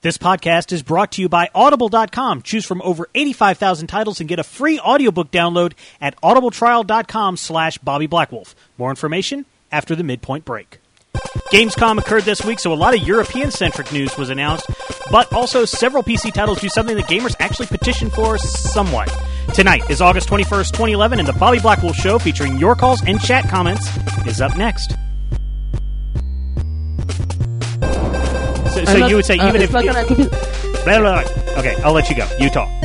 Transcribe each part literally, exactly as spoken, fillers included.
This podcast is brought to you by Audible dot com. Choose from over eighty-five thousand titles and get a free audiobook download at audibletrial dot com slash Bobby Blackwolf. More information after the midpoint break. Gamescom occurred this week, so a lot of European-centric news was announced, but also several P C titles do something that gamers actually petitioned for somewhat. Tonight is August twenty-first, twenty eleven, and the Bobby Blackwolf Show, featuring your calls and chat comments, is up next. So, so not, you would say uh, even if... Not you, gonna confuse- blah, blah, blah. Okay, I'll let you go. You talk.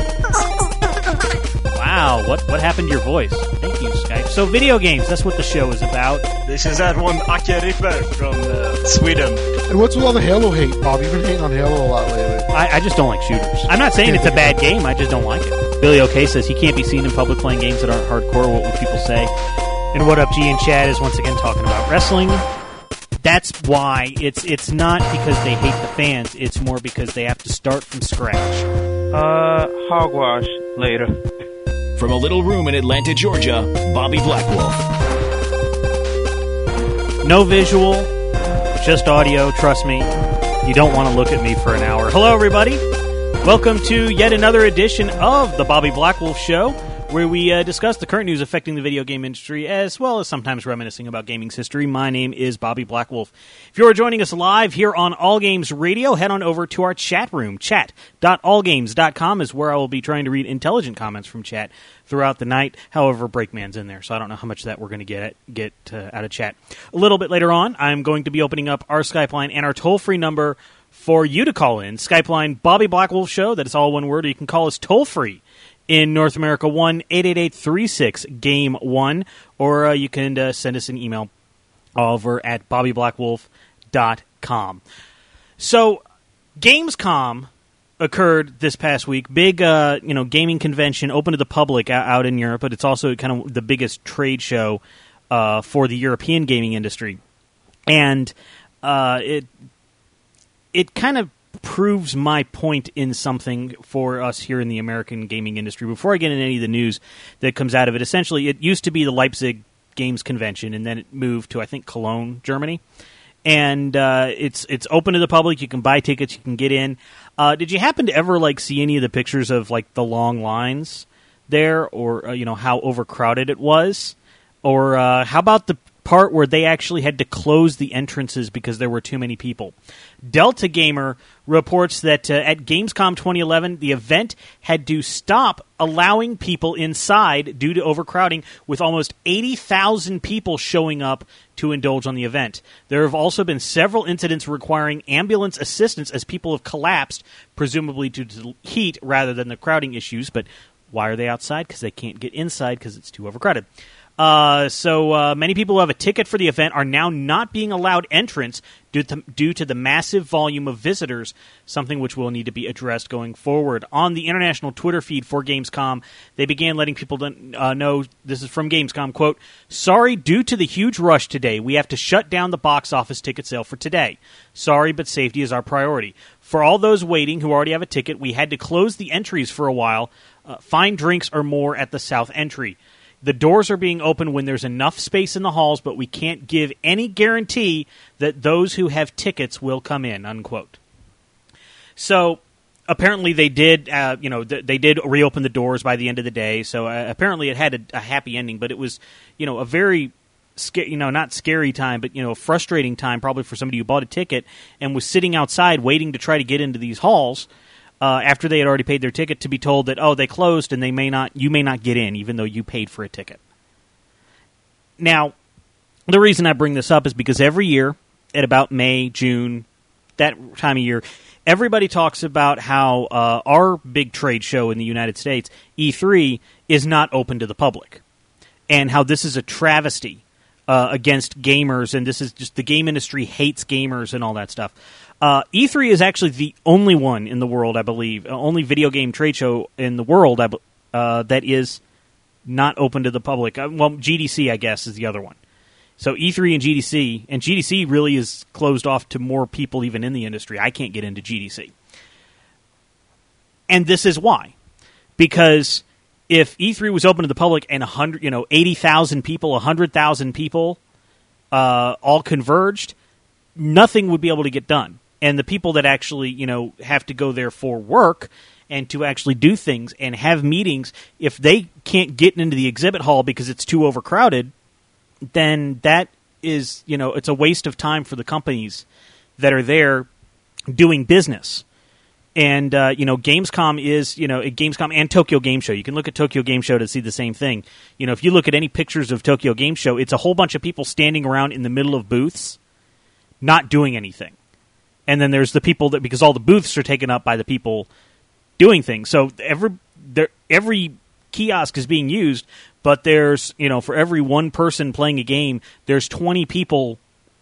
Wow, what what happened to your voice? Thank you, Skype. So video games, that's what the show is about. This is that one Ake Ripper from uh, Sweden. And what's with all the Halo hate, Bob? You've been hating on Halo a lot lately. I, I just don't like shooters. I'm not saying it's a bad game, I just don't like it. Billy O'Kay says he can't be seen in public playing games that aren't hardcore. What will people say? And What Up G and Chad is once again talking about wrestling. That's why it's it's not because they hate the fans, it's more because they have to start from scratch. Uh, hogwash later. From a little room in Atlanta, Georgia, Bobby Blackwolf. No visual, just audio, trust me. You don't want to look at me for an hour. Hello, everybody. Welcome to yet another edition of the Bobby Blackwolf Show, where we uh, discuss the current news affecting the video game industry, as well as sometimes reminiscing about gaming's history. My name is Bobby Blackwolf. If you're joining us live here on All Games Radio, head on over to our chat room. chat dot all games dot com is where I will be trying to read intelligent comments from chat throughout the night. However, Breakman's in there, so I don't know how much of that we're going to get at, get uh, out of chat. A little bit later on, I'm going to be opening up our Skype line and our toll-free number for you to call in. Skype line, Bobby Blackwolf Show. That is all one word. You can call us toll-free. In North America, one eight eight eight three six game one, or uh, you can uh, send us an email over at bobby blackwolf dot com. So, Gamescom occurred this past week. Big, uh, you know, gaming convention open to the public out in Europe, but it's also kind of the biggest trade show uh, for the European gaming industry, and uh, it it kind of proves my point in something for us here in the American gaming industry. Before I get into any of the news that comes out of it, essentially, it used to be the Leipzig Games Convention, and then it moved to, I think, Cologne, Germany. And uh, it's it's open to the public. You can buy tickets. You can get in. Uh, did you happen to ever like see any of the pictures of like the long lines there, or uh, you know how overcrowded it was, or uh, how about the part where they actually had to close the entrances because there were too many people? Delta Gamer reports that uh, at Gamescom twenty eleven, the event had to stop allowing people inside due to overcrowding, with almost eighty thousand people showing up to indulge on the event. There have also been several incidents requiring ambulance assistance as people have collapsed, presumably due to the heat rather than the crowding issues. But why are they outside? Because they can't get inside because it's too overcrowded. Uh, so uh, many people who have a ticket for the event are now not being allowed entrance due to, due to the massive volume of visitors, something which will need to be addressed going forward. On the international Twitter feed for Gamescom, they began letting people uh, know, this is from Gamescom, quote, "Sorry, due to the huge rush today, we have to shut down the box office ticket sale for today. Sorry, but safety is our priority. For all those waiting who already have a ticket, we had to close the entries for a while. Uh, find drinks or more at the south entry. The doors are being opened when there's enough space in the halls, but we can't give any guarantee that those who have tickets will come in," unquote. So apparently they did, uh, you know, th- they did reopen the doors by the end of the day. So uh, apparently it had a, a happy ending, but it was, you know, a very, sca- you know, not scary time, but, you know, a frustrating time probably for somebody who bought a ticket and was sitting outside waiting to try to get into these halls. Uh, after they had already paid their ticket, to be told that, oh, they closed and they may not, you may not get in, even though you paid for a ticket. Now, the reason I bring this up is because every year, at about May, June, that time of year, everybody talks about how uh, our big trade show in the United States, E three, is not open to the public, and how this is a travesty uh, against gamers, and this is just the game industry hates gamers and all that stuff. Uh, E three is actually the only one in the world, I believe, only video game trade show in the world uh, that is not open to the public. Uh, well, G D C, I guess, is the other one. So E three and G D C, and G D C really is closed off to more people even in the industry. I can't get into G D C. And this is why. Because if E three was open to the public and one hundred, you know, eighty thousand people, one hundred thousand people uh, all converged, nothing would be able to get done. And the people that actually, you know, have to go there for work and to actually do things and have meetings, if they can't get into the exhibit hall because it's too overcrowded, then that is, you know, it's a waste of time for the companies that are there doing business. And, uh, you know, Gamescom is, you know, Gamescom and Tokyo Game Show. You can look at Tokyo Game Show to see the same thing. You know, if you look at any pictures of Tokyo Game Show, it's a whole bunch of people standing around in the middle of booths, not doing anything. And then there's the people that, because all the booths are taken up by the people doing things. So every there, every kiosk is being used, but there's, you know, for every one person playing a game, there's twenty people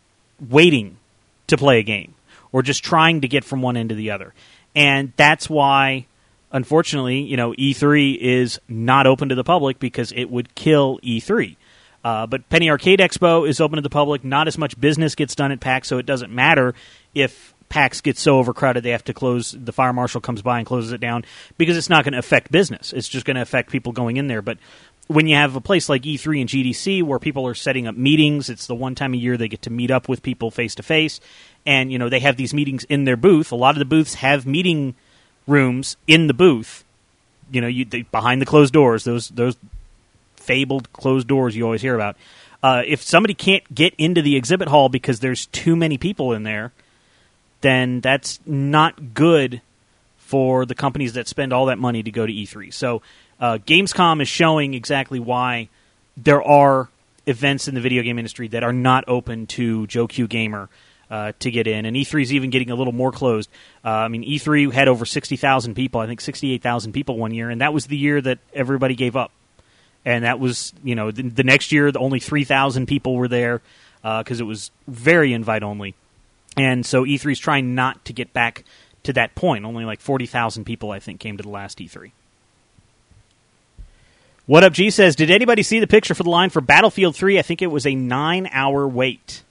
waiting to play a game or just trying to get from one end to the other. And that's why, unfortunately, you know, E three is not open to the public because it would kill E three. Uh, but Penny Arcade Expo is open to the public. Not as much business gets done at PAX, so it doesn't matter if PAX gets so overcrowded they have to close, the fire marshal comes by and closes it down, because it's not going to affect business. It's just going to affect people going in there. But when you have a place like E three and G D C where people are setting up meetings, it's the one time a year they get to meet up with people face-to-face, and, you know, they have these meetings in their booth. A lot of the booths have meeting rooms in the booth, you know, you, they, behind the closed doors, those those fabled closed doors you always hear about. Uh, if somebody can't get into the exhibit hall because there's too many people in there, then that's not good for the companies that spend all that money to go to E three. So uh, Gamescom is showing exactly why there are events in the video game industry that are not open to Joe Q Gamer uh, to get in. And E three is even getting a little more closed. Uh, I mean, E three had over sixty thousand people, I think sixty-eight thousand people one year, and that was the year that everybody gave up. And that was, you know, the, the next year, only three thousand people were there because uh, it was very invite-only. And so E three is trying not to get back to that point. Only like forty thousand people, I think, came to the last E three. What Up G says, did anybody see the picture for the line for Battlefield three? I think it was a nine-hour wait.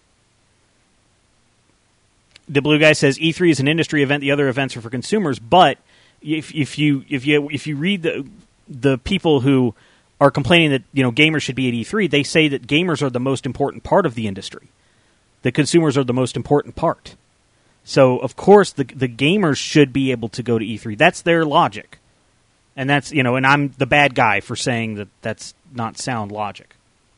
The Blue Guy says, E three is an industry event. The other events are for consumers. But if, if you if you if you read the the people who are complaining that, you know, gamers should be at E three, they say that gamers are the most important part of the industry. The consumers are the most important part. So, of course, the the gamers should be able to go to E three. That's their logic. And that's, you know, and I'm the bad guy for saying that that's not sound logic.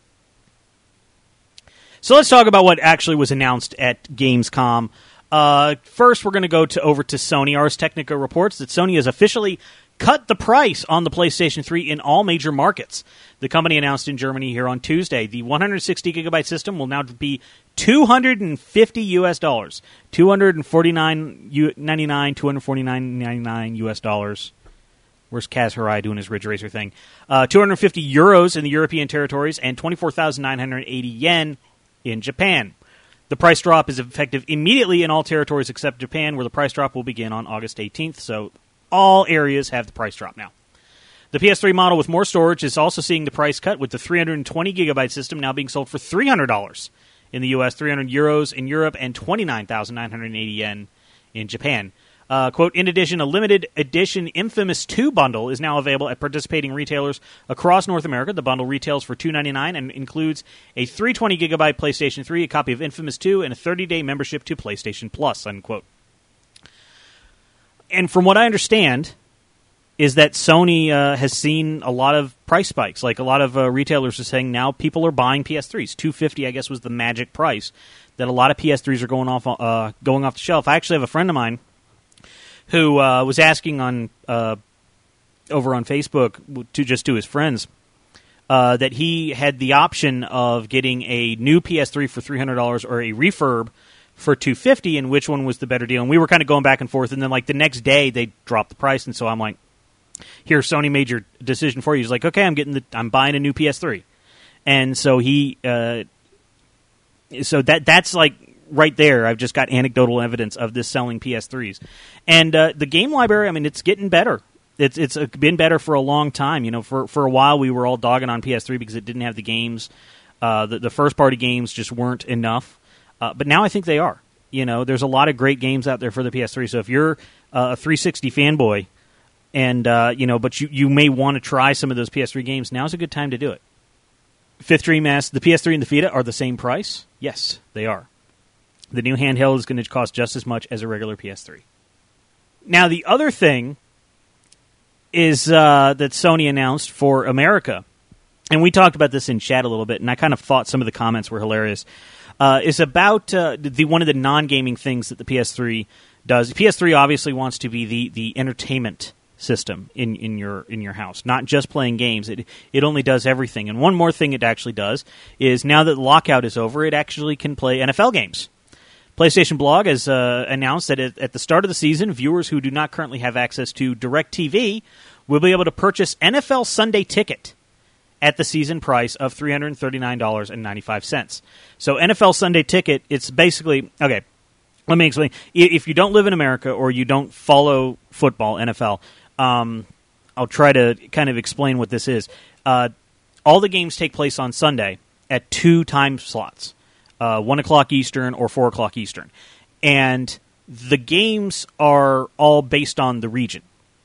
So let's talk about what actually was announced at Gamescom. Uh, first, we're going to go to over to Sony. Ars Technica reports that Sony has officially cut the price on the PlayStation three in all major markets. The company announced in Germany here on Tuesday the one hundred sixty gigabyte system will now be two hundred fifty U S dollars, two hundred forty-nine ninety-nine, two hundred forty-nine ninety-nine U S dollars. Where's Kaz Hirai doing his Ridge Racer thing? Uh, two hundred fifty euros in the European territories and twenty-four thousand nine hundred eighty yen in Japan. The price drop is effective immediately in all territories except Japan, where the price drop will begin on August eighteenth. So all areas have the price drop now. The P S three model with more storage is also seeing the price cut, with the three hundred twenty gigabyte system now being sold for three hundred dollars in the U S, three hundred euros in Europe, and twenty-nine thousand nine hundred eighty yen in Japan. Uh, quote, in addition, a limited edition Infamous two bundle is now available at participating retailers across North America. The bundle retails for two hundred ninety-nine dollars and includes a three hundred twenty gigabyte PlayStation three, a copy of Infamous two, and a thirty-day membership to PlayStation Plus, unquote. And from what I understand, is that Sony uh, has seen a lot of price spikes. Like, a lot of uh, retailers are saying now people are buying P S threes. two hundred fifty dollars, I guess, was the magic price that a lot of P S threes are going off uh, going off the shelf. I actually have a friend of mine who uh, was asking on uh, over on Facebook to just to his friends uh, that he had the option of getting a new P S three for three hundred dollars or a refurb for two hundred fifty dollars, and which one was the better deal. And we were kind of going back and forth, and then like the next day they dropped the price, and so I'm like, here, Sony made your decision for you. He's like, okay, I'm getting the, I'm buying a new P S three. And so he, uh, so that that's like right there. I've just got anecdotal evidence of this selling P S threes. And uh, the game library, I mean, it's getting better. It's it's been better for a long time. You know, for for a while we were all dogging on P S three because it didn't have the games. Uh, the, the first party games just weren't enough. Uh, but now I think they are. You know, there's a lot of great games out there for the P S three. So if you're uh, a three sixty fanboy, and uh, you know, but you, you may want to try some of those P S three games, now's a good time to do it. Fifth Dream asks, the P S three and the Vita are the same price? Yes, they are. The new handheld is going to cost just as much as a regular P S three. Now, the other thing is uh, that Sony announced for America, and we talked about this in chat a little bit, and I kind of thought some of the comments were hilarious, uh, is about uh, the one of the non-gaming things that the P S three does. The P S three obviously wants to be the, the entertainment system in, in your in your house, not just playing games. It it only does everything. And one more thing it actually does is now that the lockout is over, it actually can play N F L games. PlayStation Blog has uh, announced that at, at the start of the season, viewers who do not currently have access to DirecTV will be able to purchase N F L Sunday Ticket at the season price of three hundred thirty-nine dollars and ninety-five cents. So N F L Sunday Ticket, it's basically, okay, let me explain. If you don't live in America or you don't follow football, N F L, um, I'll try to kind of explain what this is. Uh, all the games take place on Sunday at two time slots. Uh, one o'clock Eastern or four o'clock Eastern. And the games are all based on the region.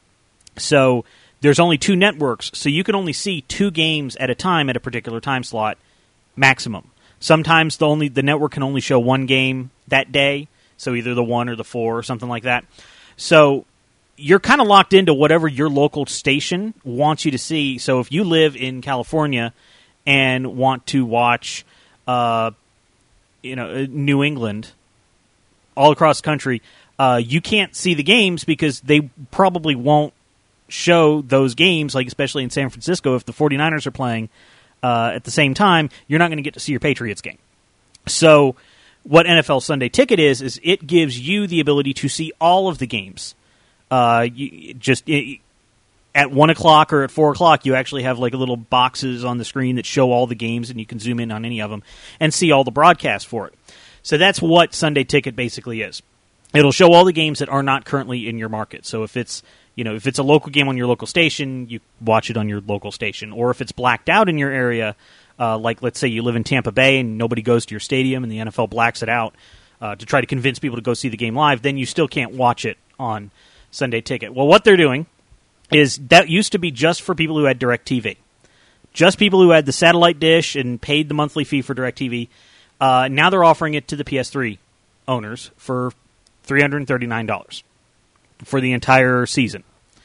So there's only two networks, so you can only see two games at a time at a particular time slot, maximum. Sometimes the only the network can only show one game that day, so either the one or the four or something like that. So you're kind of locked into whatever your local station wants you to see. So if you live in California and want to watch Uh, you know, New England, all across the country, uh, you can't see the games because they probably won't show those games, like especially in San Francisco, if the 49ers are playing uh, at the same time, you're not going to get to see your Patriots game. So what N F L Sunday Ticket is, is it gives you the ability to see all of the games. Uh, you, just it, at one o'clock or at four o'clock, you actually have like little boxes on the screen that show all the games, and you can zoom in on any of them and see all the broadcasts for it. So that's what Sunday Ticket basically is. It'll show all the games that are not currently in your market. So if it's you know if it's a local game on your local station, you watch it on your local station. Or if it's blacked out in your area, uh, like let's say you live in Tampa Bay and nobody goes to your stadium and the N F L blacks it out uh, to try to convince people to go see the game live, then you still can't watch it on Sunday Ticket. Well, what they're doing is that used to be just for people who had DirecTV. Just people who had the satellite dish and paid the monthly fee for DirecTV. Uh, now they're offering it to the P S three owners for three hundred thirty-nine dollars for the entire season.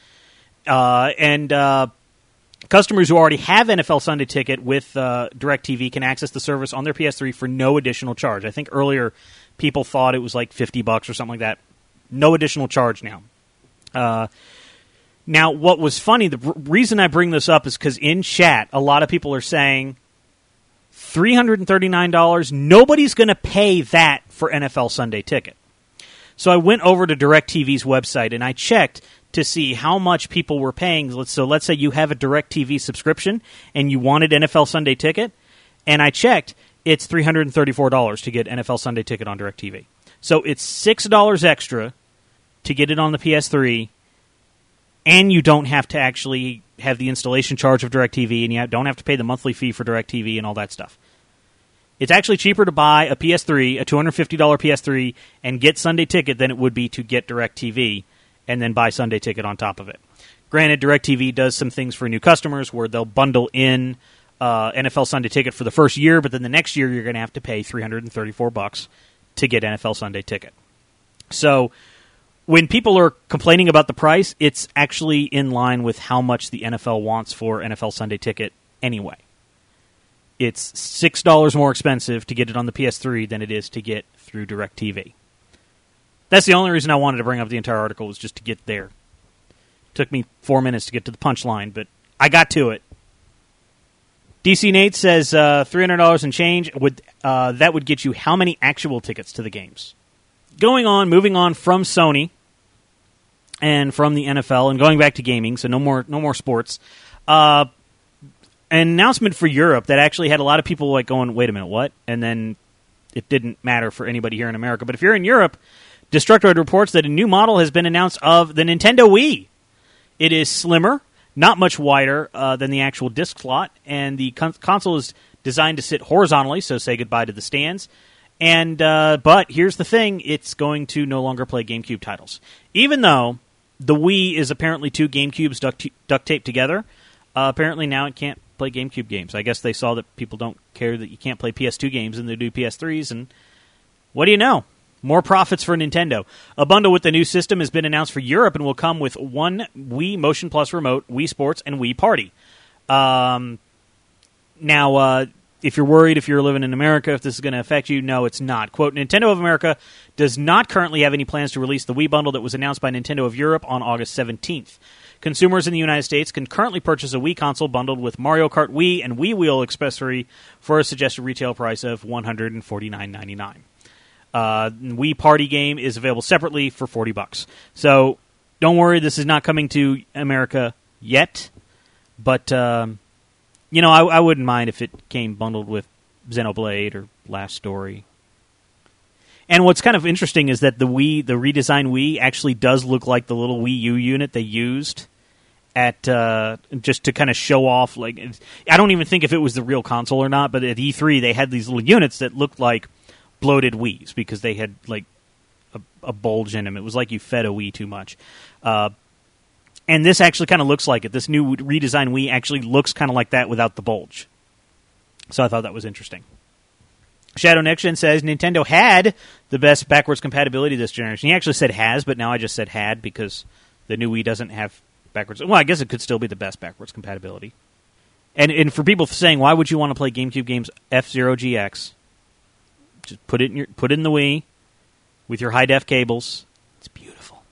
Uh, and uh, customers who already have N F L Sunday Ticket with uh, DirecTV can access the service on their P S three for no additional charge. I think earlier people thought it was like fifty bucks or something like that. No additional charge now. Uh Now, what was funny, the r- reason I bring this up is because in chat, a lot of people are saying three hundred thirty-nine dollars, nobody's going to pay that for N F L Sunday Ticket. So I went over to DirecTV's website and I checked to see how much people were paying. So let's say you have a DirecTV subscription and you wanted N F L Sunday Ticket, and I checked, it's three hundred thirty-four dollars to get N F L Sunday Ticket on DirecTV. So it's six dollars extra to get it on the P S three, and you don't have to actually have the installation charge of DirecTV, and you don't have to pay the monthly fee for DirecTV and all that stuff. It's actually cheaper to buy a P S three, a two hundred fifty dollars P S three, and get Sunday Ticket than it would be to get DirecTV and then buy Sunday Ticket on top of it. Granted, DirecTV does some things for new customers where they'll bundle in uh, N F L Sunday Ticket for the first year, but then the next year you're going to have to pay three hundred thirty-four bucks to get N F L Sunday Ticket. So when people are complaining about the price, it's actually in line with how much the N F L wants for N F L Sunday Ticket anyway. It's six dollars more expensive to get it on the P S three than it is to get through DirecTV. That's the only reason I wanted to bring up the entire article, was just to get there. Took me four minutes to get to the punchline, but I got to it. D C Nate says uh, three hundred dollars and change. Would uh, that would get you how many actual tickets to the games? Going on, moving on from Sony and from the N F L and going back to gaming, so no more no more sports. Uh, an announcement for Europe that actually had a lot of people like going, wait a minute, what? And then it didn't matter for anybody here in America. But if you're in Europe, Destructoid reports that a new model has been announced of the Nintendo Wii. It is slimmer, not much wider uh, than the actual disc slot, and the con- console is designed to sit horizontally, so say goodbye to the stands. And uh, but here's the thing, it's going to no longer play GameCube titles. Even though the Wii is apparently two GameCubes duct, duct taped together, uh, apparently now it can't play GameCube games. I guess they saw that people don't care that you can't play P S two games and they do P S threes, and what do you know? More profits for Nintendo. A bundle with the new system has been announced for Europe and will come with one Wii Motion Plus remote, Wii Sports, and Wii Party. Um, now, uh, if you're worried if you're living in America, if this is going to affect you, no, it's not. Quote, Nintendo of America does not currently have any plans to release the Wii bundle that was announced by Nintendo of Europe on August seventeenth. Consumers in the United States can currently purchase a Wii console bundled with Mario Kart Wii and Wii Wheel accessory for a suggested retail price of one hundred forty-nine ninety-nine. Uh, Wii Party game is available separately for forty bucks. So don't worry, this is not coming to America yet, but um, you know, I, I wouldn't mind if it came bundled with Xenoblade or Last Story. And what's kind of interesting is that the Wii, the redesigned Wii, actually does look like the little Wii U unit they used at uh, just to kind of show off. Like, I don't even think if it was the real console or not, but at E three they had these little units that looked like bloated Wiis because they had like a, a bulge in them. It was like you fed a Wii too much. Uh, and this actually kind of looks like it. This new redesigned Wii actually looks kind of like that without the bulge. So I thought that was interesting. Shadow Next-Gen says Nintendo had the best backwards compatibility this generation. He actually said has, but now I just said had because the new Wii doesn't have backwards. Well, I guess it could still be the best backwards compatibility. And and for people saying, why would you want to play GameCube games F-Zero G X? Just put it in your put it in the Wii with your high-def cables. It's beautiful.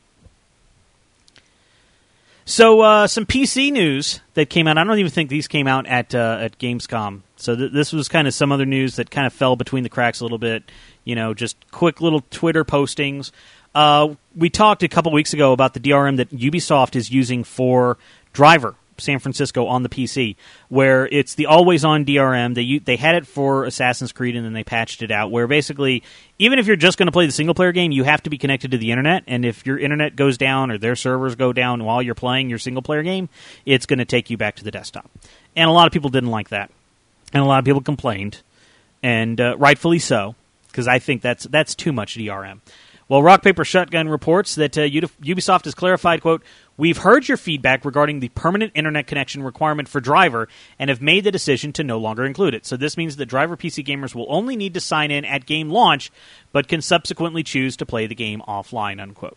So uh, some P C news that came out. I don't even think these came out at uh, at Gamescom. So th- this was kind of some other news that kind of fell between the cracks a little bit. You know, just quick little Twitter postings. Uh, we talked a couple weeks ago about the D R M that Ubisoft is using for Driver San Francisco on the P C, where it's the always-on D R M. They they had it for Assassin's Creed, and then they patched it out, where basically, even if you're just going to play the single-player game, you have to be connected to the internet, and if your internet goes down or their servers go down while you're playing your single-player game, it's going to take you back to the desktop. And a lot of people didn't like that, and a lot of people complained, and uh, rightfully so, because I think that's that's too much D R M. Well, Rock Paper Shotgun reports that uh, Ubisoft has clarified, quote, "We've heard your feedback regarding the permanent internet connection requirement for Driver and have made the decision to no longer include it. So this means that Driver P C gamers will only need to sign in at game launch, but can subsequently choose to play the game offline," unquote.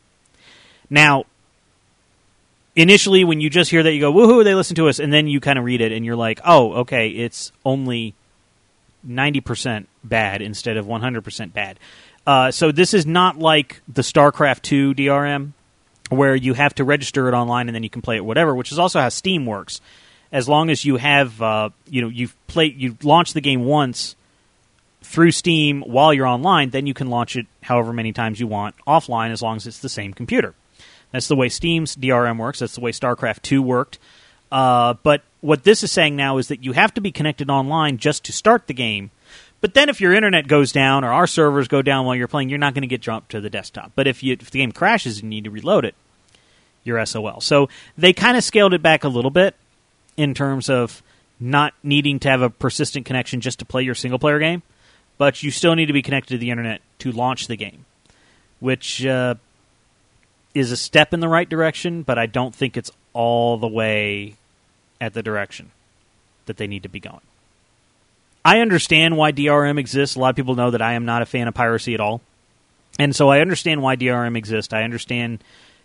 Now, initially, when you just hear that, you go, woohoo, they listen to us, and then you kind of read it, and you're like, oh, okay, it's only ninety percent bad instead of one hundred percent bad. Uh, so this is not like the StarCraft two D R M, where you have to register it online and then you can play it whatever, which is also how Steam works. As long as you have, uh, you know, you've played, you've launched the game once through Steam while you're online, then you can launch it however many times you want offline, as long as it's the same computer. That's the way Steam's D R M works. That's the way StarCraft two worked. Uh, but what this is saying now is that you have to be connected online just to start the game. But then if your internet goes down or our servers go down while you're playing, you're not going to get jumped to the desktop. But if, you, if the game crashes and you need to reload it, you're S O L. So they kind of scaled it back a little bit in terms of not needing to have a persistent connection just to play your single-player game, but you still need to be connected to the internet to launch the game, which uh, is a step in the right direction, but I don't think it's all the way at the direction that they need to be going. I understand why D R M exists. A lot of people know that I am not a fan of piracy at all. And so I understand why D R M exists. I understand,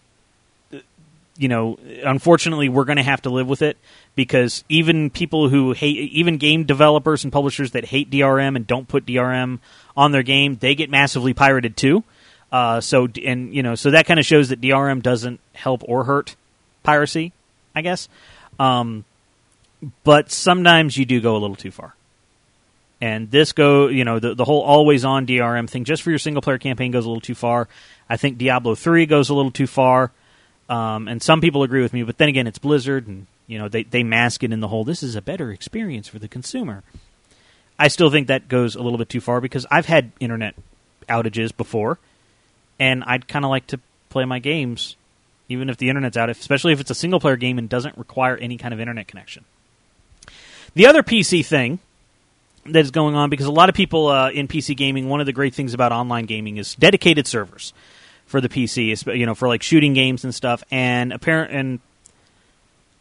you know, unfortunately we're going to have to live with it, because even people who hate, even game developers and publishers that hate D R M and don't put D R M on their game, they get massively pirated too. Uh, so, and you know, so that kind of shows that D R M doesn't help or hurt piracy, I guess. Um, but sometimes you do go a little too far. And this go, you know, the, the whole always-on D R M thing just for your single-player campaign goes a little too far. I think Diablo three goes a little too far. Um, and some people agree with me, but then again, it's Blizzard, and you know they, they mask it in the whole, this is a better experience for the consumer. I still think that goes a little bit too far, because I've had internet outages before, and I'd kind of like to play my games, even if the internet's out, especially if it's a single-player game and doesn't require any kind of internet connection. The other P C thing that is going on, because a lot of people uh, in P C gaming, one of the great things about online gaming is dedicated servers for the P C, you know, for like shooting games and stuff. And apparent and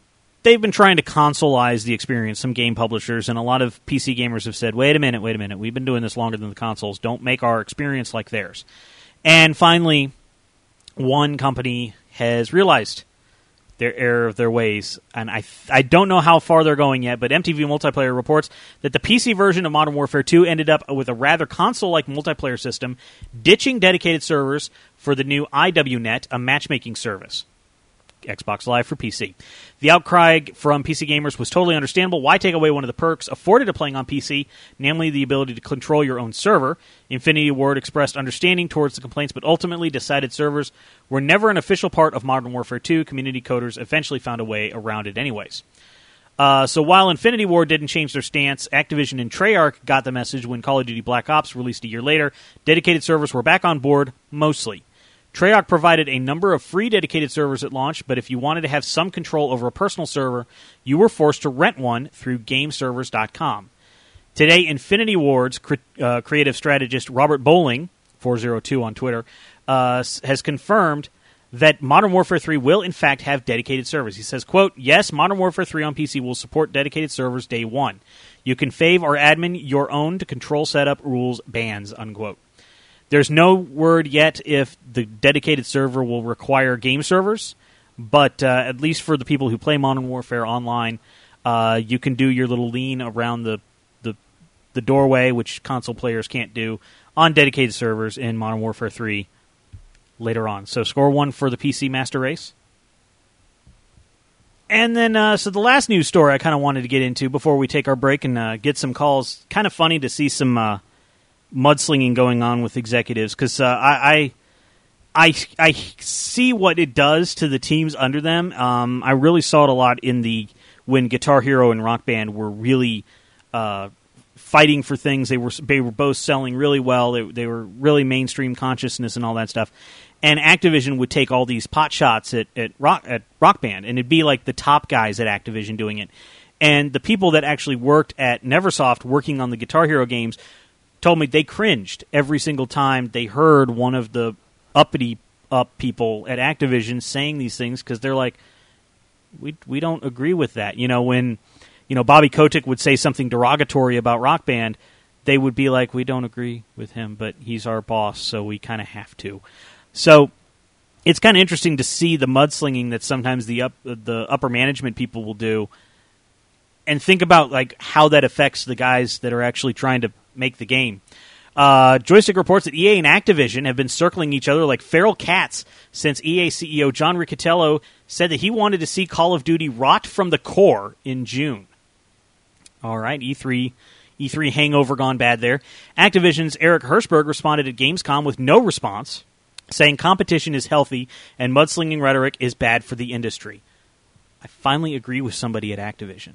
they've been trying to consoleize the experience, some game publishers, and a lot of P C gamers have said, wait a minute, wait a minute, we've been doing this longer than the consoles. Don't make our experience like theirs. And finally, one company has realized their error of their ways, and I th- I don't know how far they're going yet, but M T V Multiplayer reports that the P C version of Modern Warfare two ended up with a rather console-like multiplayer system, ditching dedicated servers for the new I W Net, a matchmaking service. Xbox Live for P C. The outcry from P C gamers was totally understandable. Why take away one of the perks afforded to playing on P C, namely the ability to control your own server? Infinity Ward expressed understanding towards the complaints, but ultimately decided servers were never an official part of Modern Warfare two. Community coders eventually found a way around it anyways. Uh, so while Infinity Ward didn't change their stance, Activision and Treyarch got the message when Call of Duty Black Ops released a year later. Dedicated servers were back on board, mostly. Treyarch provided a number of free dedicated servers at launch, but if you wanted to have some control over a personal server, you were forced to rent one through game servers dot com. Today, Infinity Ward's cre- uh, creative strategist Robert Bowling, four oh two on Twitter, uh, has confirmed that Modern Warfare three will, in fact, have dedicated servers. He says, quote, yes, Modern Warfare three on P C will support dedicated servers day one. You can fave or admin your own to control setup, rules, bans, unquote. There's no word yet if the dedicated server will require game servers, but uh, at least for the people who play Modern Warfare online, uh, you can do your little lean around the, the the doorway, which console players can't do, on dedicated servers in Modern Warfare three later on. So score one for the P C Master Race. And then, uh, so the last news story I kind of wanted to get into before we take our break and uh, get some calls. Kind of funny to see some... Uh, mudslinging going on with executives because uh, I, I, I, I see what it does to the teams under them. Um, I really saw it a lot in the when Guitar Hero and Rock Band were really uh, fighting for things. They were they were both selling really well. They, they were really mainstream consciousness and all that stuff. And Activision would take all these pot shots at at Rock at Rock Band, and it'd be like the top guys at Activision doing it. And the people that actually worked at Neversoft working on the Guitar Hero games told me they cringed every single time they heard one of the uppity up people at Activision saying these things because they're like, we we don't agree with that. You know, when you know Bobby Kotick would say something derogatory about Rock Band, they would be like, we don't agree with him, but he's our boss, so we kind of have to. So it's kind of interesting to see the mudslinging that sometimes the up the upper management people will do, and think about like how that affects the guys that are actually trying to make the game. Uh, Joystick reports that E A and Activision have been circling each other like feral cats since E A C E O John Riccitiello said that he wanted to see Call of Duty rot from the core in June. All right, E three E three hangover gone bad there. Activision's Eric Hirshberg responded at Gamescom with no response, saying competition is healthy and mudslinging rhetoric is bad for the industry. I finally agree with somebody at Activision.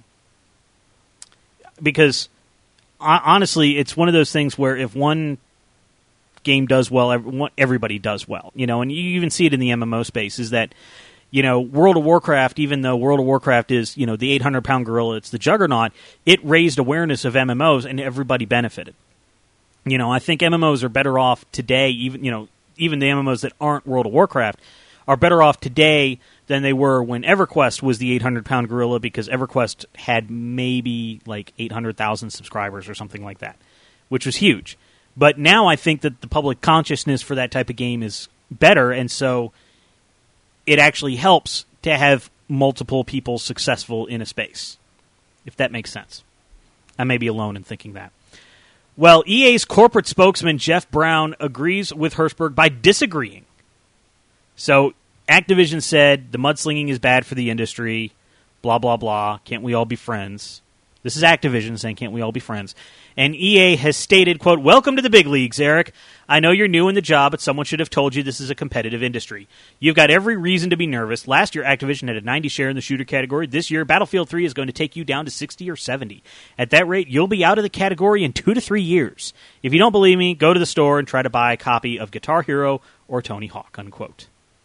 Because honestly, it's one of those things where if one game does well, everybody does well. You know, and you even see it in the M M O space, is that, you know, World of Warcraft, even though World of Warcraft is, you know, the eight hundred pound gorilla, it's the juggernaut, it raised awareness of M M Os and everybody benefited. You know, I think M M Os are better off today, even, you know, even the M M Os that aren't World of Warcraft are better off today than they were when EverQuest was the eight hundred pound gorilla, because EverQuest had maybe like eight hundred thousand subscribers or something like that, which was huge. But now I think that the public consciousness for that type of game is better, and so it actually helps to have multiple people successful in a space, if that makes sense. I may be alone in thinking that. Well, E A's corporate spokesman Jeff Brown agrees with Hirshberg by disagreeing. So Activision said the mudslinging is bad for the industry, blah, blah, blah, can't we all be friends? This is Activision saying, can't we all be friends? And E A has stated, quote, welcome to the big leagues, Eric. I know you're new in the job, but someone should have told you this is a competitive industry. You've got every reason to be nervous. Last year, Activision had a ninety share in the shooter category. This year, Battlefield three is going to take you down to sixty or seventy. At that rate, you'll be out of the category in two to three years. If you don't believe me, go to the store and try to buy a copy of Guitar Hero or Tony Hawk, unquote.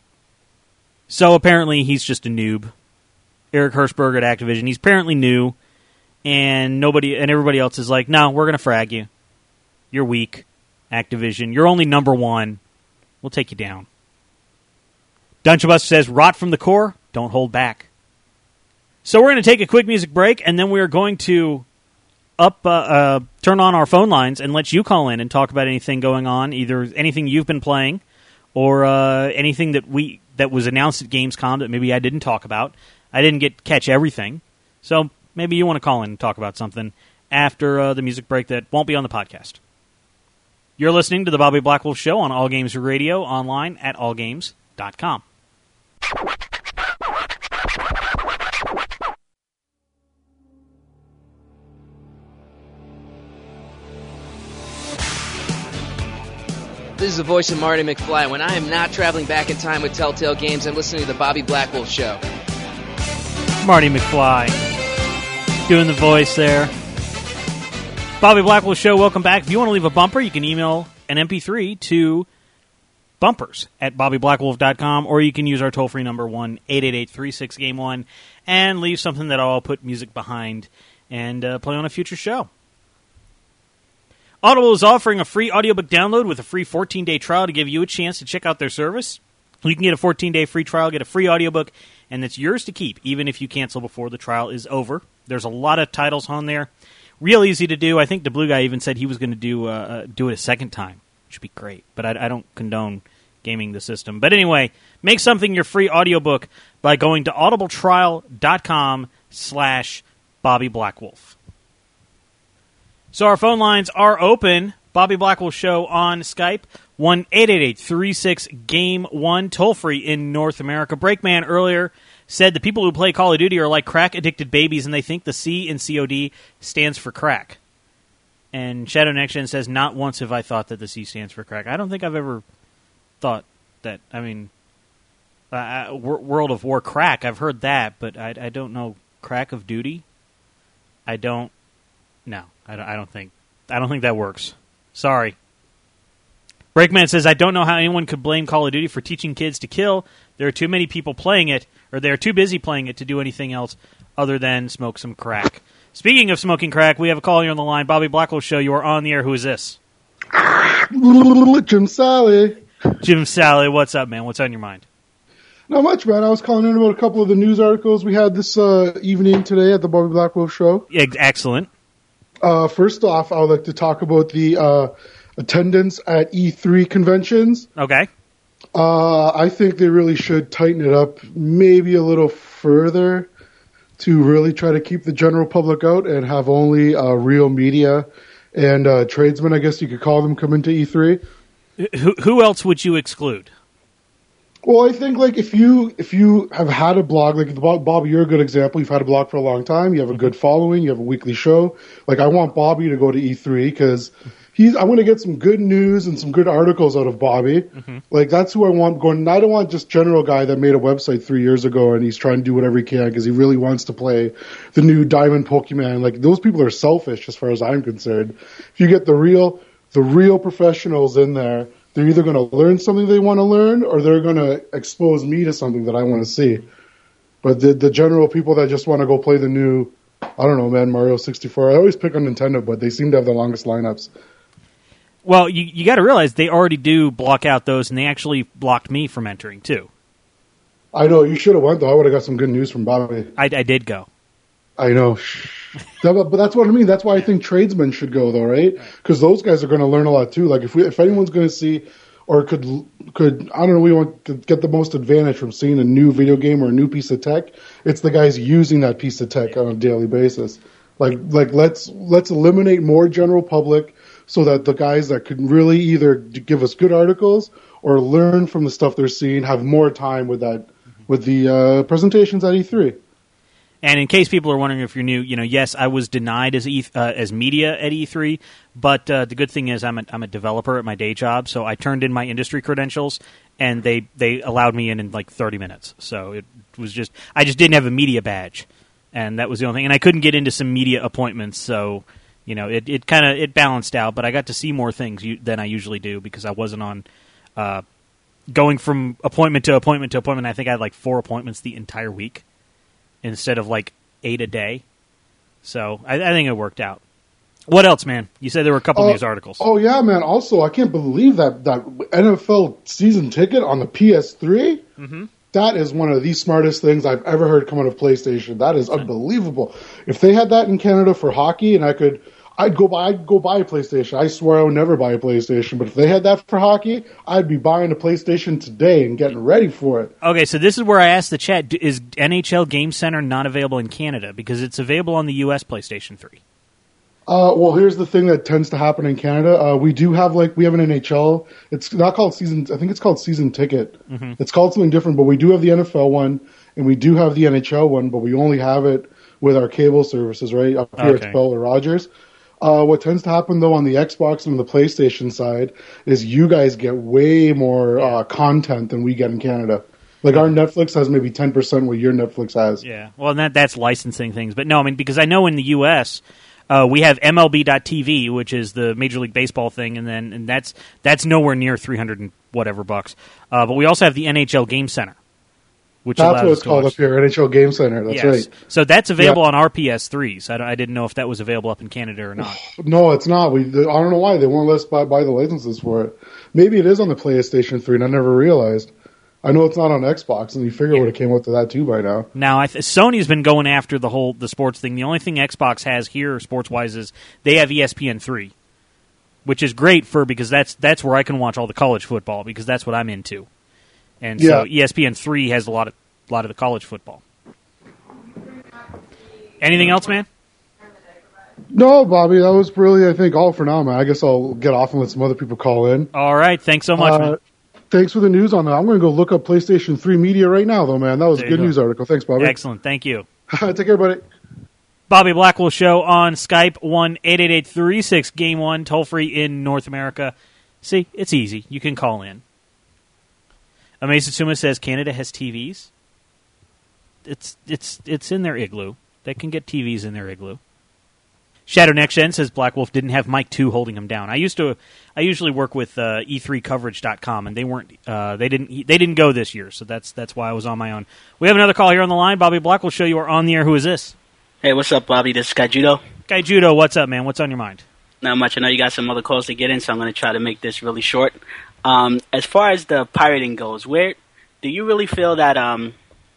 So apparently he's just a noob. Eric Hirshberg at Activision, he's apparently new. And nobody and everybody else is like, no, we're going to frag you. You're weak, Activision. You're only number one. We'll take you down. Dungeon Buster says, rot from the core, don't hold back. So we're going to take a quick music break, and then we're going to up uh, uh, turn on our phone lines and let you call in and talk about anything going on, either anything you've been playing or uh, anything that we that was announced at Gamescom that maybe I didn't talk about. I didn't get catch everything, so maybe you want to call in and talk about something after uh, the music break that won't be on the podcast. You're listening to the Bobby Blackwolf Show on All Games Radio, online at all games dot com. This is the voice of Marty McFly. When I am not traveling back in time with Telltale Games, I'm listening to the Bobby Blackwolf Show. Marty McFly doing the voice there. Bobby Blackwolf Show, welcome back. If you want to leave a bumper, you can email an M P three to bumpers at bobby blackwolf dot com, or you can use our toll-free number one eight eight eight, three six, game one and leave something that I'll put music behind and uh, play on a future show. Audible is offering a free audiobook download with a free fourteen-day trial to give you a chance to check out their service. You can get a fourteen-day free trial, get a free audiobook, and it's yours to keep, even if you cancel before the trial is over. There's a lot of titles on there. Real easy to do. I think the Blue Guy even said he was going to do uh, do it a second time, which would be great. But I, I don't condone gaming the system. But anyway, make something your free audiobook by going to audibletrial.com slash Bobby Blackwolf. So our phone lines are open. Bobby Blackwolf Show on Skype, one eight eight eight, three six, game one, toll-free in North America. Breakman earlier said the people who play Call of Duty are like crack-addicted babies, and they think the C in C O D stands for crack. And Shadow Next Gen says, not once have I thought that the C stands for crack. I don't think I've ever thought that. I mean, uh, World of War crack, I've heard that, but I, I don't know crack of duty. I don't, no, I don't, I don't think, I don't think that works. Sorry. Breakman says, I don't know how anyone could blame Call of Duty for teaching kids to kill. There are too many people playing it, or they're too busy playing it to do anything else other than smoke some crack. Speaking of smoking crack, we have a call here on the line. Bobby Blackwolf Show, you are on the air. Who is this? Jim Sally. Jim Sally, what's up, man? What's on your mind? Not much, man. I was calling in about a couple of the news articles we had this uh, evening today at the Bobby Blackwolf Show. Yeah, excellent. Uh, first off, I would like to talk about the uh, attendance at E three conventions. Okay. Uh, I think they really should tighten it up maybe a little further to really try to keep the general public out and have only uh, real media and uh, tradesmen, I guess you could call them, come into E three. Who, who else would you exclude? Well, I think like if you if you have had a blog, like Bobby, you're a good example. You've had a blog for a long time. You have a good following. You have a weekly show. Like I want Bobby to go to E three because he's. I want to get some good news and some good articles out of Bobby. Mm-hmm. Like that's who I want going. I don't want just general guy that made a website three years ago and he's trying to do whatever he can because he really wants to play the new Diamond Pokemon. Like those people are selfish as far as I'm concerned. If you get the real the real professionals in there, they're either going to learn something they want to learn or they're going to expose me to something that I want to see. But the the general people that just want to go play the new, I don't know, man, Mario sixty-four. I always pick on Nintendo, but they seem to have the longest lineups. Well, you you got to realize they already do block out those, and they actually blocked me from entering, too. I know. You should have went, though. I would have got some good news from Bobby. I, I did go. I know. But that's what I mean. That's why I think tradesmen should go, though, right? Because those guys are going to learn a lot, too. Like, if we, if anyone's going to see or could, could I don't know, we want to get the most advantage from seeing a new video game or a new piece of tech, it's the guys using that piece of tech on a daily basis. Like, like let's let's eliminate more general public so that the guys that could really either give us good articles or learn from the stuff they're seeing have more time with that, with the uh, presentations at E three. And in case people are wondering if you're new, you know, yes, I was denied as e, uh, as media at E three, but uh, the good thing is I'm a, I'm a developer at my day job, so I turned in my industry credentials, and they, they allowed me in in like thirty minutes. So it was just, I just didn't have a media badge, and that was the only thing. And I couldn't get into some media appointments, so, you know, it, it kind of, it balanced out, but I got to see more things you, than I usually do because I wasn't on, uh, going from appointment to appointment to appointment. I think I had like four appointments the entire week, instead of like eight a day. So I, I think it worked out. What else, man? You said there were a couple uh, news articles. Oh, yeah, man. Also, I can't believe that, that N F L season ticket on the P S three. Mm-hmm. that is one of the smartest things I've ever heard come out of PlayStation. That is unbelievable. If they had that in Canada for hockey, and I could, I'd go buy, I'd go buy a PlayStation. I swear I would never buy a PlayStation, but if they had that for hockey, I'd be buying a PlayStation today and getting ready for it. Okay, so this is where I asked the chat: is N H L Game Center not available in Canada because it's available on the U S PlayStation three? Uh, well, here's the thing that tends to happen in Canada. Uh, we do have, like, we have an N H L. It's not called season, I think it's called season ticket. Mm-hmm. It's called something different, but we do have the N F L one, and we do have the N H L one, but we only have it with our cable services, right? Up here okay. at Bell or Rogers. Uh, what tends to happen, though, on the Xbox and the PlayStation side is you guys get way more uh, content than we get in Canada. Like, our Netflix has maybe ten percent what your Netflix has. Yeah, well, that that's licensing things. But no, I mean, because I know in the U S, Uh, we have M L B dot T V, which is the Major League Baseball thing, and then and that's that's nowhere near three hundred and whatever bucks. Uh, but we also have the N H L Game Center, which that's allows what it's us to called watch. up here, N H L Game Center. That's yes. right. So that's available yeah. on our P S threes. I, I didn't know if that was available up in Canada or not. No, it's not. We I don't know why they won't let us buy, buy the licenses for it. Maybe it is on the PlayStation three, and I never realized. I know it's not on Xbox, and you figure yeah. would have came up to that too by now. Now, I th- Sony's been going after the whole the sports thing. The only thing Xbox has here, sports-wise, is they have E S P N three, which is great for because that's that's where I can watch all the college football because that's what I'm into, and yeah. so E S P N three has a lot of a lot of the college football. Anything else, man? No, Bobby, that was really I think all for now, man. I guess I'll get off and let some other people call in. All right, thanks so much, uh, man. Thanks for the news on that. I'm going to go look up PlayStation three media right now, though, man. That was there a good go. news article. Thanks, Bobby. Excellent. Thank you. Take care, buddy. Bobby Blackwell Show on Skype, one eight eight eight three six game one, toll-free in North America. See, it's easy. You can call in. Amaze Satsuma says Canada has T Vs. It's it's it's in their igloo. They can get T Vs in their igloo. Shadow Next Gen says Black Wolf didn't have Mike two holding him down. I used to, I usually work with uh, E three coverage dot com, and they weren't, uh, they didn't, they didn't go this year, so that's that's why I was on my own. We have another call here on the line. Bobby Blackwell Show, you are on the air. Who is this? Hey, what's up, Bobby? This is Guy Judo. Guy Judo, what's up, man? What's on your mind? Not much. I know you got some other calls to get in, so I'm going to try to make this really short. Um, as far as the pirating goes, where do you really feel that um,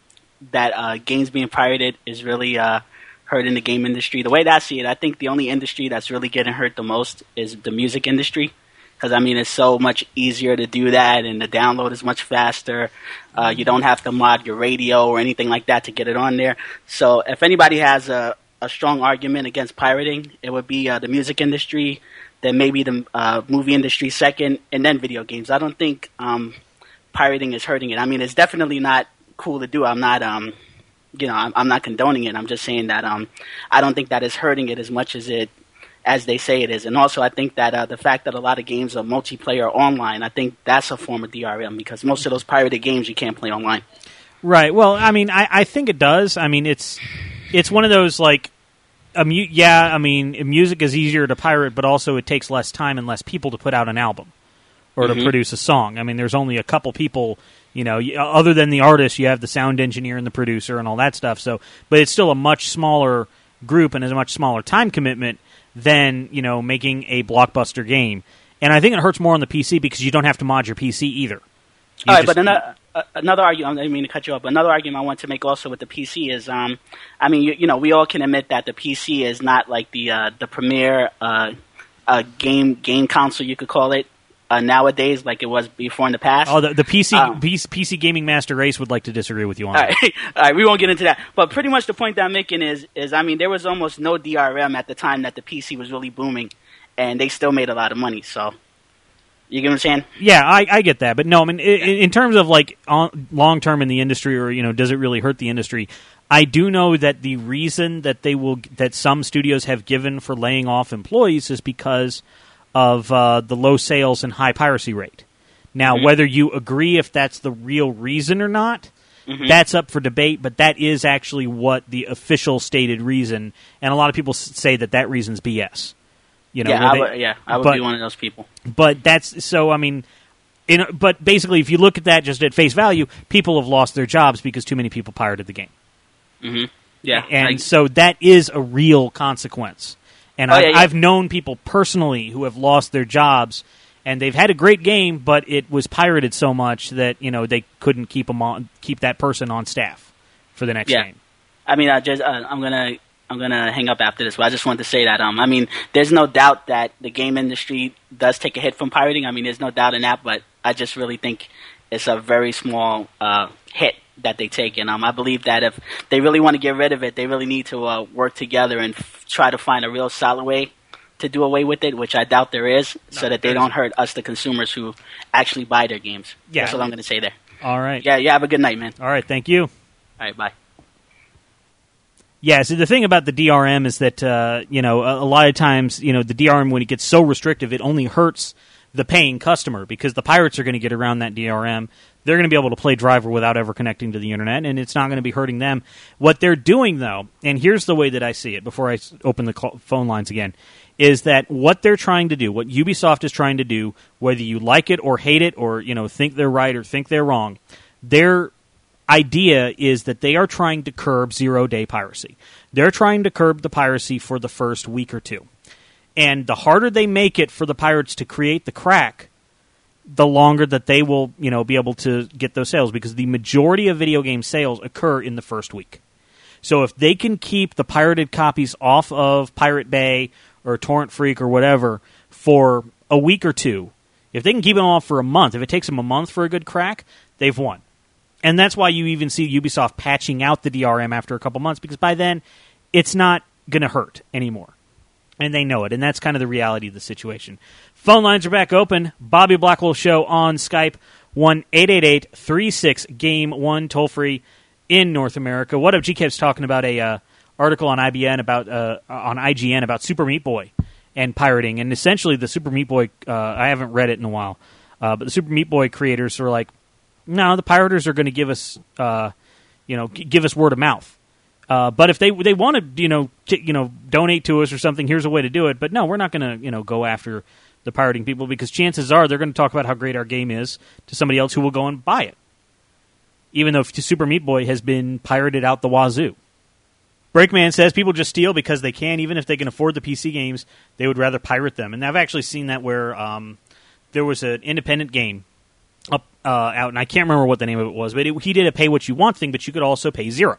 that uh, games being pirated is really uh, hurting the game industry? The way that I see it, I think the only industry that's really getting hurt the most is the music industry. Because, I mean, it's so much easier to do that, and the download is much faster. Uh, you don't have to mod your radio or anything like that to get it on there. So if anybody has a, a strong argument against pirating, it would be uh, the music industry, then maybe the uh, movie industry second, and then video games. I don't think um, pirating is hurting it. I mean, it's definitely not cool to do. I'm not... Um, You know, I'm, I'm not condoning it. I'm just saying that um, I don't think that is hurting it as much as it, as they say it is. And also, I think that uh, the fact that a lot of games are multiplayer online, I think that's a form of D R M because most of those pirated games you can't play online. Right. Well, I mean, I, I think it does. I mean, it's it's one of those like, a mu- yeah. I mean, music is easier to pirate, but also it takes less time and less people to put out an album or to mm-hmm. produce a song. I mean, there's only a couple people. You know, other than the artist, you have the sound engineer and the producer and all that stuff. So, but it's still a much smaller group and is a much smaller time commitment than, you know, making a blockbuster game. And I think it hurts more on the P C because you don't have to mod your P C either. You all right, just, but another, uh, another argument, I didn't mean to cut you off, but another argument I want to make also with the P C is, um, I mean, you, you know, we all can admit that the P C is not like the uh, the premier uh, uh, game game console, you could call it. Uh, nowadays, like it was before in the past. Oh, the, the P C um, P C Gaming Master Race would like to disagree with you on all that. Right. All right, we won't get into that. But pretty much the point that I'm making is, is, I mean, there was almost no D R M at the time that the P C was really booming, and they still made a lot of money. So, you get what I'm saying? Yeah, I, I get that. But no, I mean, in, in terms of like long term in the industry, or you know, does it really hurt the industry? I do know that the reason that they will that some studios have given for laying off employees is because of uh, the low sales and high piracy rate. Now, mm-hmm. whether you agree if that's the real reason or not, mm-hmm. that's up for debate, but that is actually what the official stated reason, and a lot of people say that that reason's B S. You know, yeah, I they, would, yeah, I would but, be one of those people. But that's, so, I mean, in, but basically, if you look at that just at face value, people have lost their jobs because too many people pirated the game. Mm-hmm. Yeah. And I, so that is a real consequence. And oh, I've, yeah, yeah. I've known people personally who have lost their jobs, And they've had a great game, but it was pirated so much that, you know, they couldn't keep them on, keep that person on staff for the next yeah. game. I mean, I just, uh, I'm gonna, I'm gonna hang up after this, but I just wanted to say that, um, I mean, there's no doubt that the game industry does take a hit from pirating. I mean, there's no doubt in that, but I just really think it's a very small uh, hit that they take. And um, I believe that if they really want to get rid of it, they really need to uh, work together and f- try to find a real solid way to do away with it, which I doubt there is, no, so that they don't hurt us, the consumers who actually buy their games. Yeah. That's what I'm going to say there. All right. Yeah, yeah, have a good night, man. All right, thank you. All right, bye. Yeah, so the thing about the D R M is that, uh, you know, a, a lot of times, you know, the D R M, when it gets so restrictive, it only hurts the paying customer because the pirates are going to get around that D R M. They're going to be able to play Driver without ever connecting to the internet, and it's not going to be hurting them. What they're doing, though, and here's the way that I see it before I open the call, phone lines again, is that what they're trying to do, what Ubisoft is trying to do, whether you like it or hate it or, you know, think they're right or think they're wrong, their idea is that they are trying to curb zero-day piracy. They're trying to curb the piracy for the first week or two. And the harder they make it for the pirates to create the crack, the longer that they will, you know, be able to get those sales, because the majority of video game sales occur in the first week. So if they can keep the pirated copies off of Pirate Bay or Torrent Freak or whatever for a week or two, if they can keep them off for a month, if it takes them a month for a good crack, they've won. And that's why you even see Ubisoft patching out the D R M after a couple months, because by then it's not going to hurt anymore. And they know it, and that's kind of the reality of the situation. Phone lines are back open. Bobby Blackwell Show on Skype, one eight eight eight three six game one, toll-free in North America. What up, G Kev's talking about a uh, article on I B N about uh, on I G N about Super Meat Boy and pirating. And essentially the Super Meat Boy, uh, I haven't read it in a while, uh, but the Super Meat Boy creators were like, no, the pirators are going to give us, uh, you know, g- give us word of mouth. Uh, but if they they want to, you know, t- you know, donate to us or something, here's a way to do it. But no, we're not going to, you know, go after the pirating people, because chances are they're going to talk about how great our game is to somebody else who will go and buy it, even though Super Meat Boy has been pirated out the wazoo. Breakman says people just steal because they can, even if they can afford the P C games, they would rather pirate them. And I've actually seen that where um, there was an independent game up uh, out, and I can't remember what the name of it was, but it, he did a pay what you want thing, but you could also pay zero.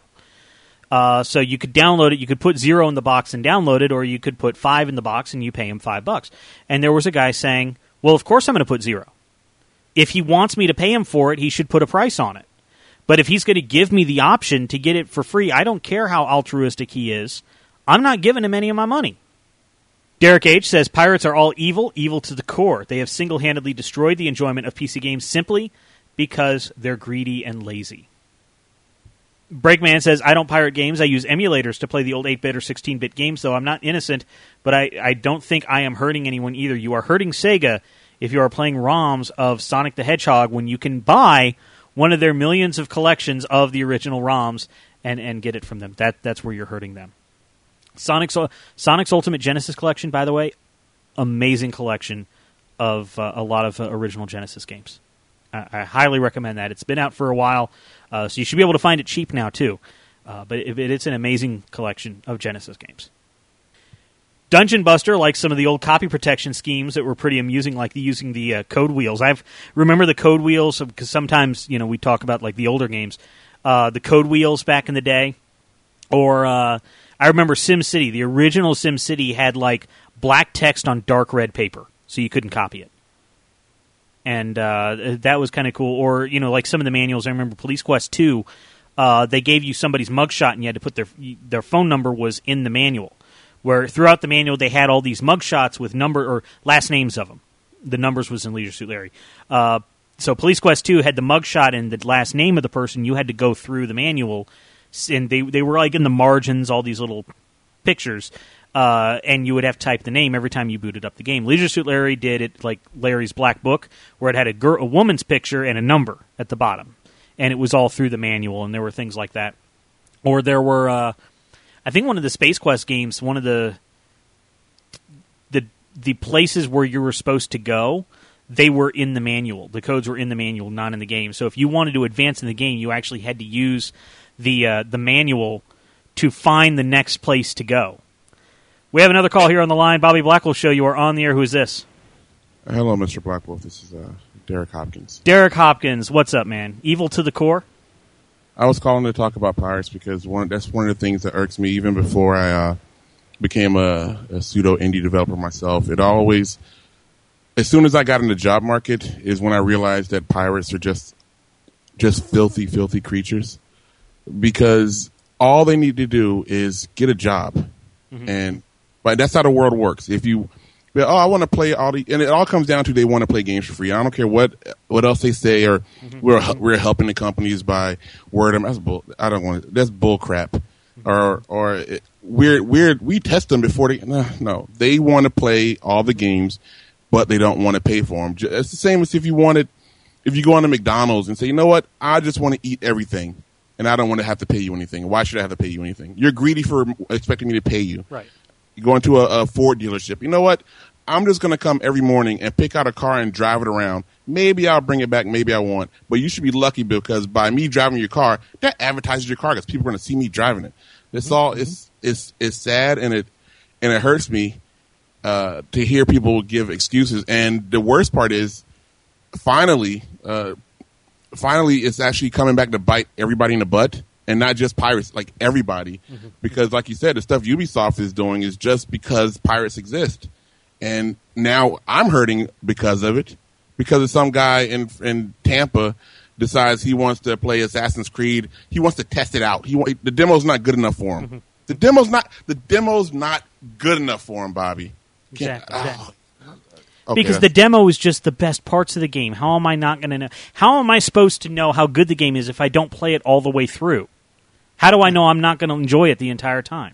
Uh, so you could download it, you could put zero in the box and download it, or you could put five in the box and you pay him five bucks. And there was a guy saying, well, of course I'm going to put zero. If he wants me to pay him for it, he should put a price on it. But if he's going to give me the option to get it for free, I don't care how altruistic he is. I'm not giving him any of my money. Derek H. says, pirates are all evil, evil to the core. They have single-handedly destroyed the enjoyment of P C games simply because they're greedy and lazy. Breakman says, I don't pirate games. I use emulators to play the old eight-bit or sixteen-bit games, though I'm not innocent, but I, I don't think I am hurting anyone either. You are hurting Sega if you are playing ROMs of Sonic the Hedgehog when you can buy one of their millions of collections of the original ROMs and, and get it from them. That That's where you're hurting them. Sonic's, Sonic's Ultimate Genesis Collection, by the way, amazing collection of uh, a lot of uh, original Genesis games. I, I highly recommend that. It's been out for a while, uh, so you should be able to find it cheap now, too. Uh, but it, it's an amazing collection of Genesis games. Dungeon Buster likes some of the old copy protection schemes that were pretty amusing, like the, using the uh, code wheels. I remember the code wheels, because sometimes, you know, we talk about like the older games. Uh, the code wheels back in the day. Or uh, I remember SimCity. The original SimCity had like black text on dark red paper, so you couldn't copy it. And uh, that was kind of cool. Or, you know, like some of the manuals, I remember Police Quest two, uh, they gave you somebody's mugshot and you had to put their their phone number was in the manual. Where throughout the manual they had all these mugshots with number or last names of them. The numbers was in Leisure Suit Larry. Uh, so Police Quest two had the mugshot and the last name of the person. You had to go through the manual, and they they were like in the margins, all these little pictures. Uh, and you would have to type the name every time you booted up the game. Leisure Suit Larry did it like Larry's Black Book, where it had a, girl, a woman's picture and a number at the bottom. And it was all through the manual, and there were things like that. Or there were, uh, I think one of the Space Quest games, one of the, the the places where you were supposed to go, they were in the manual. The codes were in the manual, not in the game. So if you wanted to advance in the game, you actually had to use the uh, the manual to find the next place to go. We have another call here on the line. Bobby Blackwell Show, you are on the air. Who is this? Uh, hello, Mister Black Wolf. This is uh, Derek Hopkins. Derek Hopkins, what's up, man? Evil to the core? I was calling to talk about pirates because one that's one of the things that irks me even before I uh, became a, a pseudo indie developer myself. It always, as soon as I got in the job market, is when I realized that pirates are just just filthy, filthy creatures. Because all they need to do is get a job, mm-hmm. and but that's how the world works. If you But, oh, I want to play all the, and it all comes down to they want to play games for free. I don't care what what else they say, or mm-hmm. we're we're helping the companies by word of. That's bull. I don't want to, that's bull crap. Mm-hmm. Or or it, we're we're we test them before they. No, no, they want to play all the games, but they don't want to pay for them. It's the same as if you wanted, if you go on to McDonald's and say, you know what, I just want to eat everything, and I don't want to have to pay you anything. Why should I have to pay you anything? You're greedy for expecting me to pay you. Right. You go into a, a Ford dealership. You know what? I'm just going to come every morning and pick out a car and drive it around. Maybe I'll bring it back. Maybe I won't. But you should be lucky because by me driving your car, that advertises your car because people are going to see me driving it. It's mm-hmm. all it's it's it's sad and it and it hurts me uh, to hear people give excuses. And the worst part is, finally, uh, finally, it's actually coming back to bite everybody in the butt. And not just pirates, like everybody. Mm-hmm. Because like you said, the stuff Ubisoft is doing is just because pirates exist. And now I'm hurting because of it. Because of some guy in in Tampa decides he wants to play Assassin's Creed. He wants to test it out. He The demo's not good enough for him. Mm-hmm. The demo's not the demo's not good enough for him, Bobby. Exactly. Oh. Okay. Because the demo is just the best parts of the game. How am I not going to know? How am I supposed to know how good the game is if I don't play it all the way through? How do I know I'm not going to enjoy it the entire time?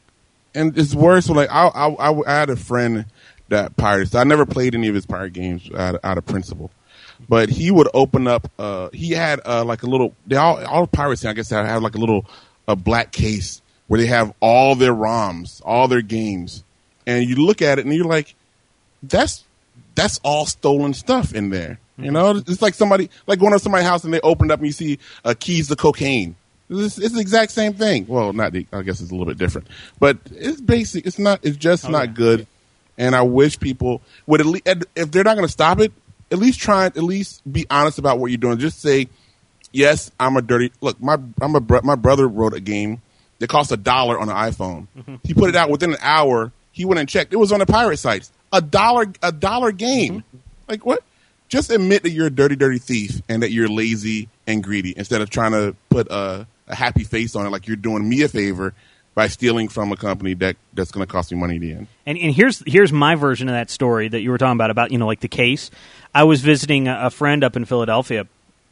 And it's worse. Like I, I, I had a friend that pirates. I never played any of his pirate games out, out of principle, but he would open up. Uh, he had uh, like a little. They all all pirates, I guess, have like a little a black case where they have all their ROMs, all their games, and you look at it and you're like, that's that's all stolen stuff in there. You know, it's like somebody like going to somebody's house and they open it up and you see uh, keys to cocaine. It's, it's the exact same thing. Well, not the, I guess it's a little bit different, but it's basic. It's not. It's just oh, not yeah. good. And I wish people would at least, if they're not going to stop it, at least try and at least be honest about what you're doing. Just say, yes, I'm a dirty. Look, my I'm a my brother wrote a game that cost a dollar on an iPhone. Mm-hmm. He put it out within an hour. He went and checked. It was on the pirate sites. A dollar a dollar game. Mm-hmm. Like what? Just admit that you're a dirty, dirty thief and that you're lazy and greedy instead of trying to put a a happy face on it, like you're doing me a favor by stealing from a company that, that's going to cost me money at the end. And, and here's here's my version of that story that you were talking about, about, you know, like the case. I was visiting a, a friend up in Philadelphia,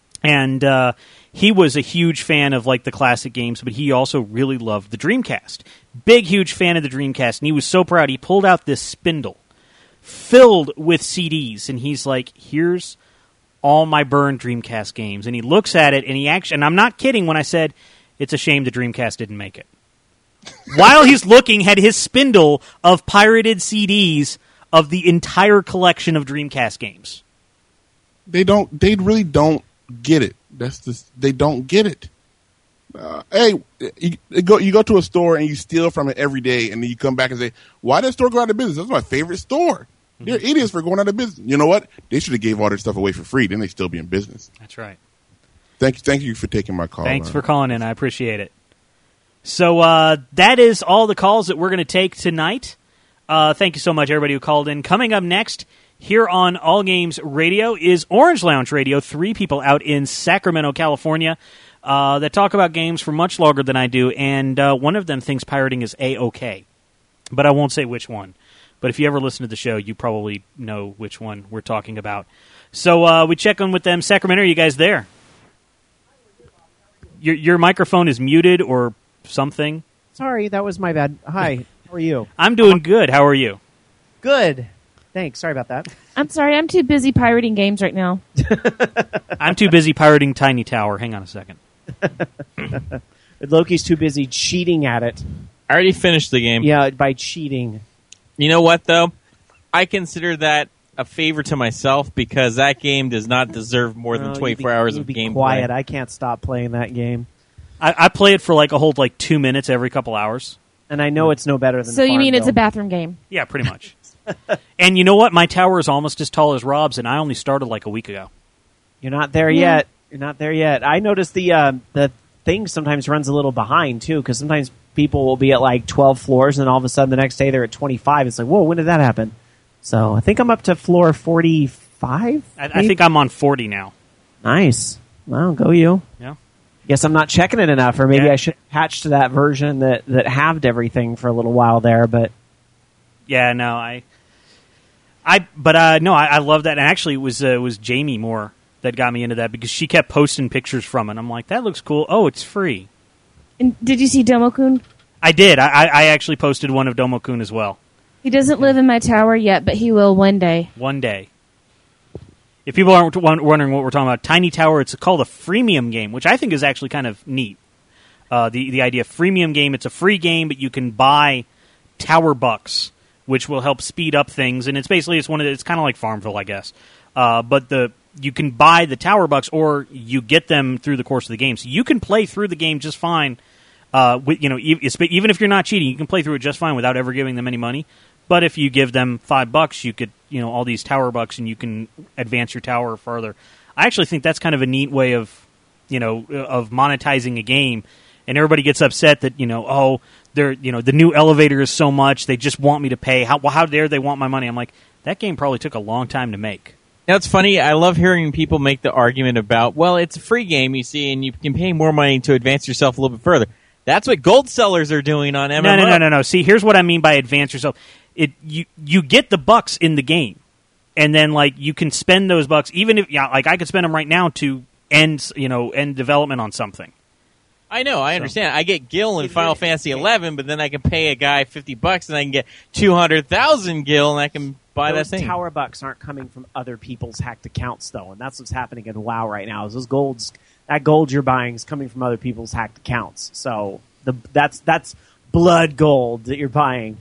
and uh, he was a huge fan of, like, the classic games, but he also really loved the Dreamcast. Big, huge fan of the Dreamcast, and he was so proud. He pulled out this spindle filled with C Ds, and he's like, here's all my burned Dreamcast games. And he looks at it, and he actually, and I'm not kidding when I said it's a shame the Dreamcast didn't make it. While he's looking, had his spindle of pirated C Ds of the entire collection of Dreamcast games. They don't. They really don't get it. That's just, they don't get it. Uh, hey, you, you go you go to a store and you steal from it every day, and then you come back and say, "Why did the store go out of business? That's my favorite store." Mm-hmm. They're idiots for going out of business. You know what? They should have gave all their stuff away for free. Then they still be in business. That's right. Thank you. Thank you for taking my call. Thanks for calling in. I appreciate it. So uh, that is all the calls that we're going to take tonight. Uh, thank you so much, everybody who called in. Coming up next here on All Games Radio is Orange Lounge Radio, three people out in Sacramento, California, uh, that talk about games for much longer than I do, and uh, one of them thinks pirating is A-okay, but I won't say which one. But if you ever listen to the show, you probably know which one we're talking about. So uh, we check in with them. Sacramento, are you guys there? Your, your microphone is muted or something. Sorry, that was my bad. Hi, how are you? I'm doing good. How are you? Good. Thanks. Sorry about that. I'm sorry. I'm too busy pirating games right now. I'm too busy pirating Tiny Tower. Hang on a second. Loki's too busy cheating at it. I already finished the game. Yeah, by cheating. You know what, though? I consider that a favor to myself because that game does not deserve more than oh, twenty-four be, hours of be gameplay. Quiet. I can't stop playing that game. I, I play it for like a whole like two minutes every couple hours. And I know it's no better than So you mean Farmville. it's a bathroom game? Yeah, pretty much. And you know what? My tower is almost as tall as Rob's, and I only started like a week ago. You're not there Yeah. yet. You're not there yet. I noticed the uh, the thing sometimes runs a little behind too, because sometimes people will be at like twelve floors, and then all of a sudden the next day they're at twenty-five. It's like, whoa, when did that happen? So I think I'm up to floor forty-five. I, I think I'm on forty now. Nice. Well, go you. Yeah. Guess I'm not checking it enough, or maybe Yeah. I should patch to that version that that halved everything for a little while there. But Yeah, no, I, I, but uh, no, I, I love that. And actually, it was uh, it was Jamie Moore that got me into that because she kept posting pictures from it. I'm like, that looks cool. Oh, it's free. And did you see Domokun? I did. I, I I actually posted one of Domokun as well. He doesn't live in my tower yet, but he will one day. One day. If people aren't w- wondering what we're talking about, Tiny Tower, it's called a freemium game, which I think is actually kind of neat. Uh, the the idea of freemium game, it's a free game, but you can buy tower bucks, which will help speed up things. And it's basically it's one of the, it's kind of like Farmville, I guess. Uh, but the you can buy the tower bucks, or you get them through the course of the game. So you can play through the game just fine. Uh, with, you know, e- even if you're not cheating, you can play through it just fine without ever giving them any money. But if you give them five bucks, you could, you know, all these tower bucks, and you can advance your tower further. I actually think that's kind of a neat way of, you know, of monetizing a game. And everybody gets upset that, you know, oh, they're, you know, the new elevator is so much, they just want me to pay. How well, how dare they want my money? I'm like, that game probably took a long time to make. Now, it's funny. I love hearing people make the argument about, well, it's a free game, you see, and you can pay more money to advance yourself a little bit further. That's what gold sellers are doing on M M O. No, no, no, no, no. See, here's what I mean by advance yourself. It you you get the bucks in the game, and then like you can spend those bucks, even if yeah, like I could spend them right now to end you know end development on something. I know, I understand. I get Gil in Final Fantasy eleven, but then I can pay a guy fifty bucks, and I can get two hundred thousand Gil, and I can buy those that thing. tower bucks aren't coming from other people's hacked accounts, though, and that's what's happening in WoW right now. Is those golds, that gold you're buying is coming from other people's hacked accounts. So the that's that's blood gold that you're buying.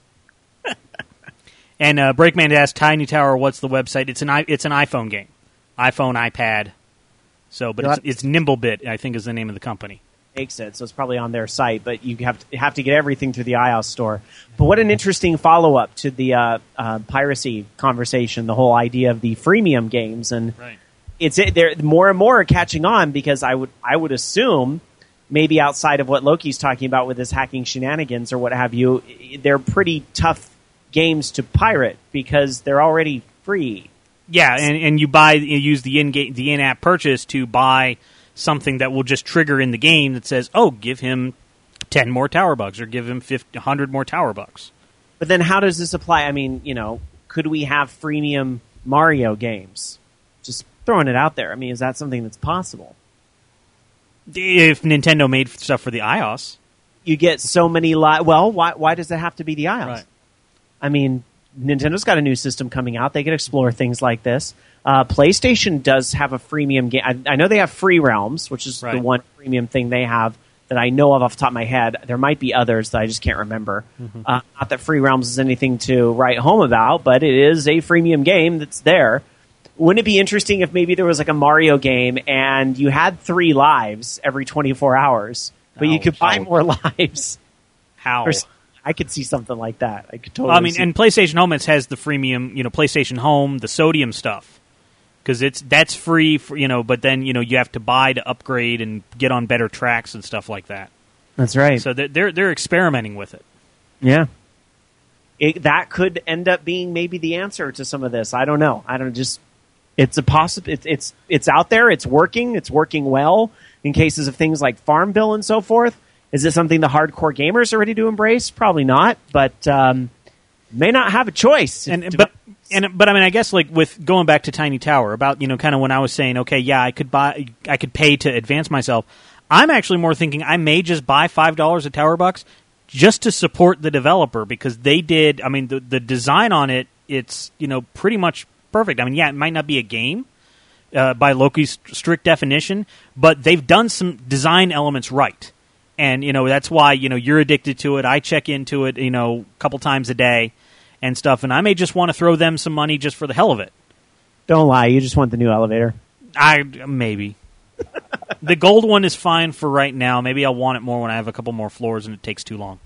And uh, Breakman asked Tiny Tower, what's the website? It's an i it's an iPhone game, iPhone, iPad. So, but it's, it's Nimblebit, I think, is the name of the company. Makes it, so it's probably on their site, but you have to, have to get everything through the iOS store. But what an interesting follow-up to the uh, uh, piracy conversation, the whole idea of the freemium games, and right. it's it, they're more and more are catching on because I would I would assume maybe outside of what Loki's talking about with his hacking shenanigans or what have you, they're pretty tough games to pirate because they're already free. Yeah, and, and you buy you use the in game the in-app purchase to buy something that will just trigger in the game that says, "Oh, give him ten more tower bucks, or give him fifty, one hundred more tower bucks." But then, how does this apply? I mean, you know, could we have freemium Mario games? Just throwing it out there. I mean, is that something that's possible? If Nintendo made stuff for the iOS, you get so many. Li- well, why why does it have to be the iOS? Right. I mean, Nintendo's got a new system coming out. They could explore things like this. Uh, PlayStation does have a freemium game. I, I know they have Free Realms, which is right. the one premium thing they have that I know of off the top of my head. There might be others that I just can't remember. Mm-hmm. Uh, not that Free Realms is anything to write home about, but it is a freemium game that's there. Wouldn't it be interesting if maybe there was like a Mario game and you had three lives every twenty-four hours, but oh, you could buy how? more lives? How? Or, I could see something like that. I could totally. Well, I mean, see and PlayStation Home it has the freemium, you know, PlayStation Home, the Sodium stuff, because it's that's free, for, you know. But then you know you have to buy to upgrade and get on better tracks and stuff like that. That's right. So they're they're, they're experimenting with it. Yeah, it, that could end up being maybe the answer to some of this. I don't know. I don't just. It's a possible. It's it's it's out there. It's working. It's working well in cases of things like Farmville and so forth. Is it something the hardcore gamers are ready to embrace? Probably not, but um, may not have a choice. And but and but I mean, I guess like with going back to Tiny Tower about you know kind of when I was saying, okay, yeah, I could buy, I could pay to advance myself. I'm actually more thinking I may just buy five dollars a tower bucks just to support the developer because they did. I mean, the the design on it, it's you know pretty much perfect. I mean, yeah, it might not be a game uh, by Loki's strict definition, but they've done some design elements right. And, you know, that's why, you know, you're addicted to it. I check into it, you know, a couple times a day and stuff. And I may just want to throw them some money just for the hell of it. Don't lie. You just want the new elevator. I Maybe. The gold one is fine for right now. Maybe I'll want it more when I have a couple more floors and it takes too long.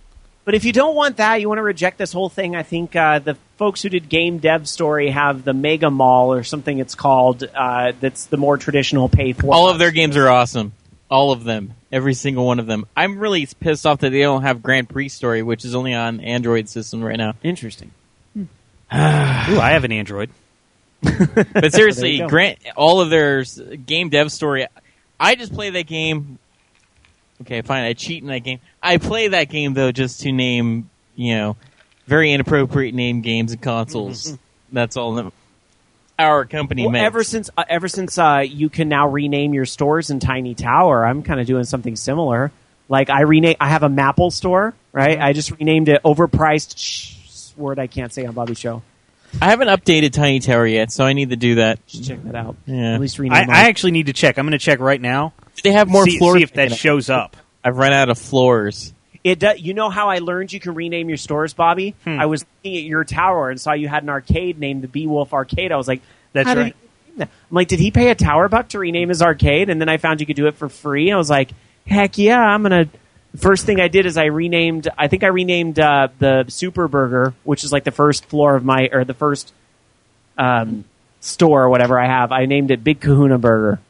But if you don't want that, you want to reject this whole thing, I think uh, the folks who did Game Dev Story have the Mega Mall or something it's called uh, that's the more traditional pay for. All of their games are awesome. All of them. Every single one of them. I'm really pissed off that they don't have Grand Prix Story, which is only on Android system right now. Interesting. Ooh, I have an Android. But seriously, Grant, all of their s- Game Dev Story, I just play that game. Okay, fine, I cheat in that game. I play that game, though, just to name, you know, very inappropriate name games and consoles. Mm-hmm. That's all that our company well, makes. Ever since, uh, ever since uh, you can now rename your stores in Tiny Tower, I'm kind of doing something similar. Like, I rename, I have a Maple store, right? Mm-hmm. I just renamed it Overpriced, shh, word I can't say on Bobby's show. I haven't updated Tiny Tower yet, so I need to do that. Just check that out. Yeah. At least I, rename I actually need to check. I'm going to check right now. They have more see, floors. See if that shows up. I've run out of floors. It do, you know how I learned you can rename your stores, Bobby? Hmm. I was looking at your tower and saw you had an arcade named the Beowulf Arcade. I was like, That's how did right. he name that? I'm like, did he pay a tower buck to rename his arcade? And then I found you could do it for free. I was like, heck yeah, I'm going to... First thing I did is I renamed, I think I renamed uh, the Super Burger, which is like the first floor of my, or the first um, store or whatever I have. I named it Big Kahuna Burger.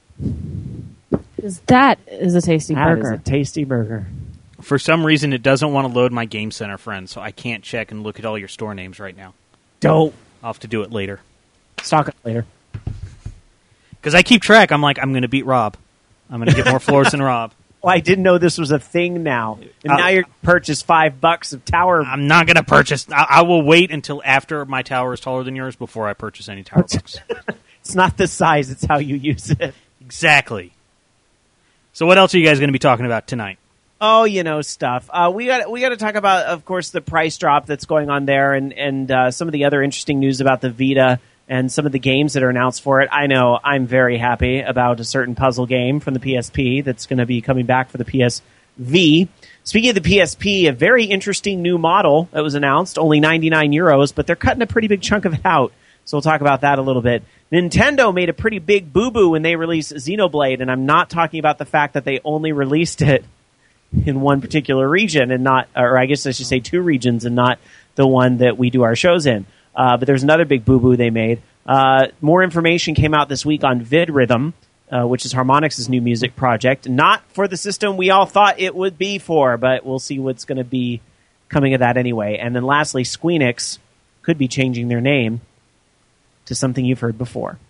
That is a tasty That burger. is a tasty burger. For some reason, it doesn't want to load my Game Center friend, so I can't check and look at all your store names right now. Don't. I'll have to do it later. Stock it later. Because I keep track. I'm like, I'm going to beat Rob. I'm going to get more floors than Rob. Well, I didn't know this was a thing now. And Uh, now you're going to purchase five bucks of tower. I'm not going to purchase. I, I will wait until after my tower is taller than yours before I purchase any tower books. It's not the size, it's how you use it. Exactly. So what else are you guys going to be talking about tonight? Oh, you know, stuff. Uh, we got we got to talk about, of course, the price drop that's going on there, and and uh, some of the other interesting news about the Vita and some of the games that are announced for it. I know I'm very happy about a certain puzzle game from the P S P that's going to be coming back for the P S V. Speaking of the P S P, a very interesting new model that was announced, only ninety-nine euros, but they're cutting a pretty big chunk of it out. So we'll talk about that a little bit. Nintendo made a pretty big boo-boo when they released Xenoblade, and I'm not talking about the fact that they only released it in one particular region and not, or I guess I should say two regions and not the one that we do our shows in. Uh, but there's another big boo-boo they made. Uh, more information came out this week on VidRhythm, uh, which is Harmonix's new music project. Not for the system we all thought it would be for, but we'll see what's going to be coming of that anyway. And then lastly, Squeenix could be changing their name to something you've heard before.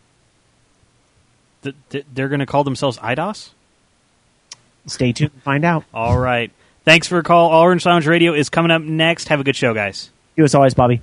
Th- th- they're going to call themselves I D O S? Stay tuned to find out. All right. Thanks for your call. Orange Lounge Radio is coming up next. Have a good show, guys. You as always, Bobby.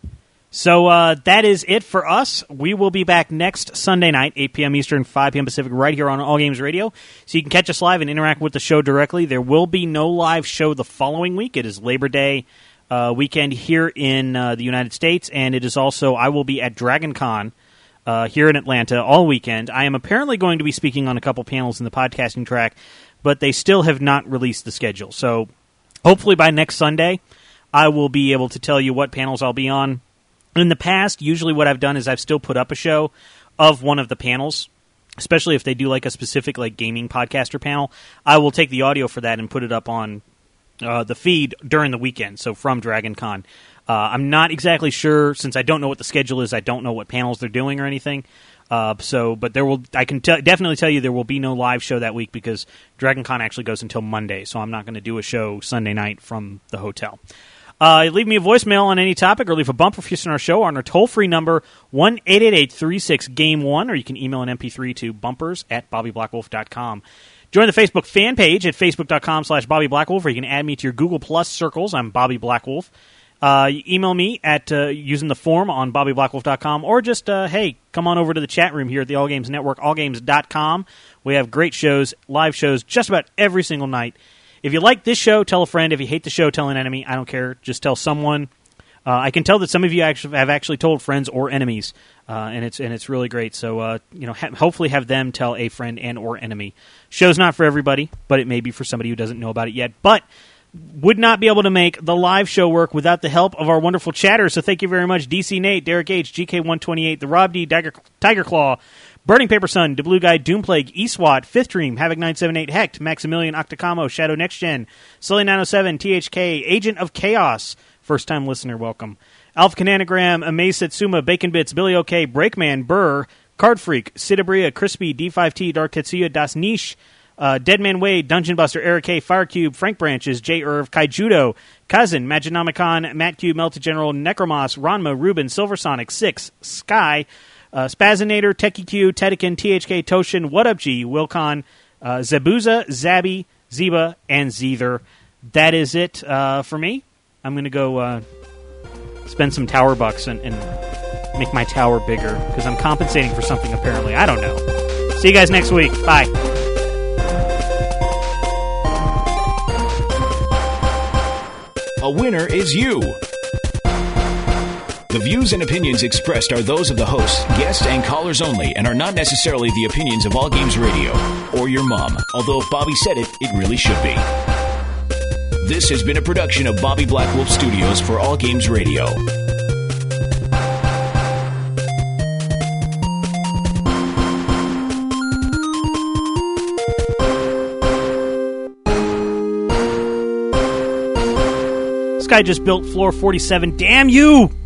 So uh, that is it for us. We will be back next Sunday night, eight p.m. Eastern, five p.m. Pacific, right here on All Games Radio. So you can catch us live and interact with the show directly. There will be no live show the following week. It is Labor Day uh, weekend here in uh, the United States, and it is also, I will be at Dragon Con uh, here in Atlanta all weekend. I am apparently going to be speaking on a couple panels in the podcasting track, but they still have not released the schedule. So hopefully by next Sunday, I will be able to tell you what panels I'll be on. In the past, usually what I've done is I've still put up a show of one of the panels, especially if they do like a specific like gaming podcaster panel. I will take the audio for that and put it up on uh, the feed during the weekend, so from Dragon Con. Uh, I'm not exactly sure, since I don't know what the schedule is, I don't know what panels they're doing or anything. Uh, so, but there will, I can t- definitely tell you there will be no live show that week because Dragon Con actually goes until Monday, so I'm not going to do a show Sunday night from the hotel. Uh, leave me a voicemail on any topic or leave a bumper for use in our show on our toll-free number, one eight eight eight, three six, game one, or you can email an M P three to bumpers at bobby black wolf dot com. Join the Facebook fan page at facebook.com slash Bobby Blackwolf, or you can add me to your Google Plus circles. I'm Bobby Blackwolf. Uh, you email me at uh, using the form on bobby black wolf dot com, or just, uh, hey, come on over to the chat room here at the All Games Network, all games dot com. We have great shows, live shows, just about every single night. If you like this show, tell a friend. If you hate the show, tell an enemy. I don't care. Just tell someone. Uh, I can tell that some of you actually have actually told friends or enemies, uh, and it's and it's really great. So uh, you know, ha- hopefully have them tell a friend and or enemy. Show's not for everybody, but it may be for somebody who doesn't know about it yet. But would not be able to make the live show work without the help of our wonderful chatters. So thank you very much, D C Nate, Derek H, G K one twenty-eight, the Rob D, Tiger, Tiger Claw, Burning Paper Sun, The Blue Guy, Doomplague, Eastwat, Fifth Dream, Havoc nine seven eight, Hecht, Maximilian Octocamo, Shadow Next Gen, Sully nine oh seven, T H K, Agent of Chaos, first time listener, welcome. Alpha Cananagram, Amaze Satsuma, Bacon Bits, Billy OK, Breakman, Burr, Card Freak, Sidabria, Crispy, D five T, Dark Tetsuya, Das Niche, uh, Deadman Wade, Dungeon Buster, Eric K, Firecube, Frank Branches, J. Irv, Kaijudo, Cousin, Maginomicon, Matt Cube, Melted General, Necromos, Ranma, Ruben, Silversonic, Six, Sky, uh, Spazinator, Techie Q, Tedekin, T H K, Toshin, What Up G, Wilcon, uh, Zabuza, Zabby, Zeba, and Zeether. That is it uh, for me. I'm going to go uh, spend some tower bucks and, and make my tower bigger because I'm compensating for something apparently. I don't know. See you guys next week. Bye. A winner is you. The views and opinions expressed are those of the host, guests, and callers only and are not necessarily the opinions of All Games Radio or your mom, although if Bobby said it, it really should be. This has been a production of Bobby Black Wolf Studios for All Games Radio. This guy just built floor forty-seven. Damn you!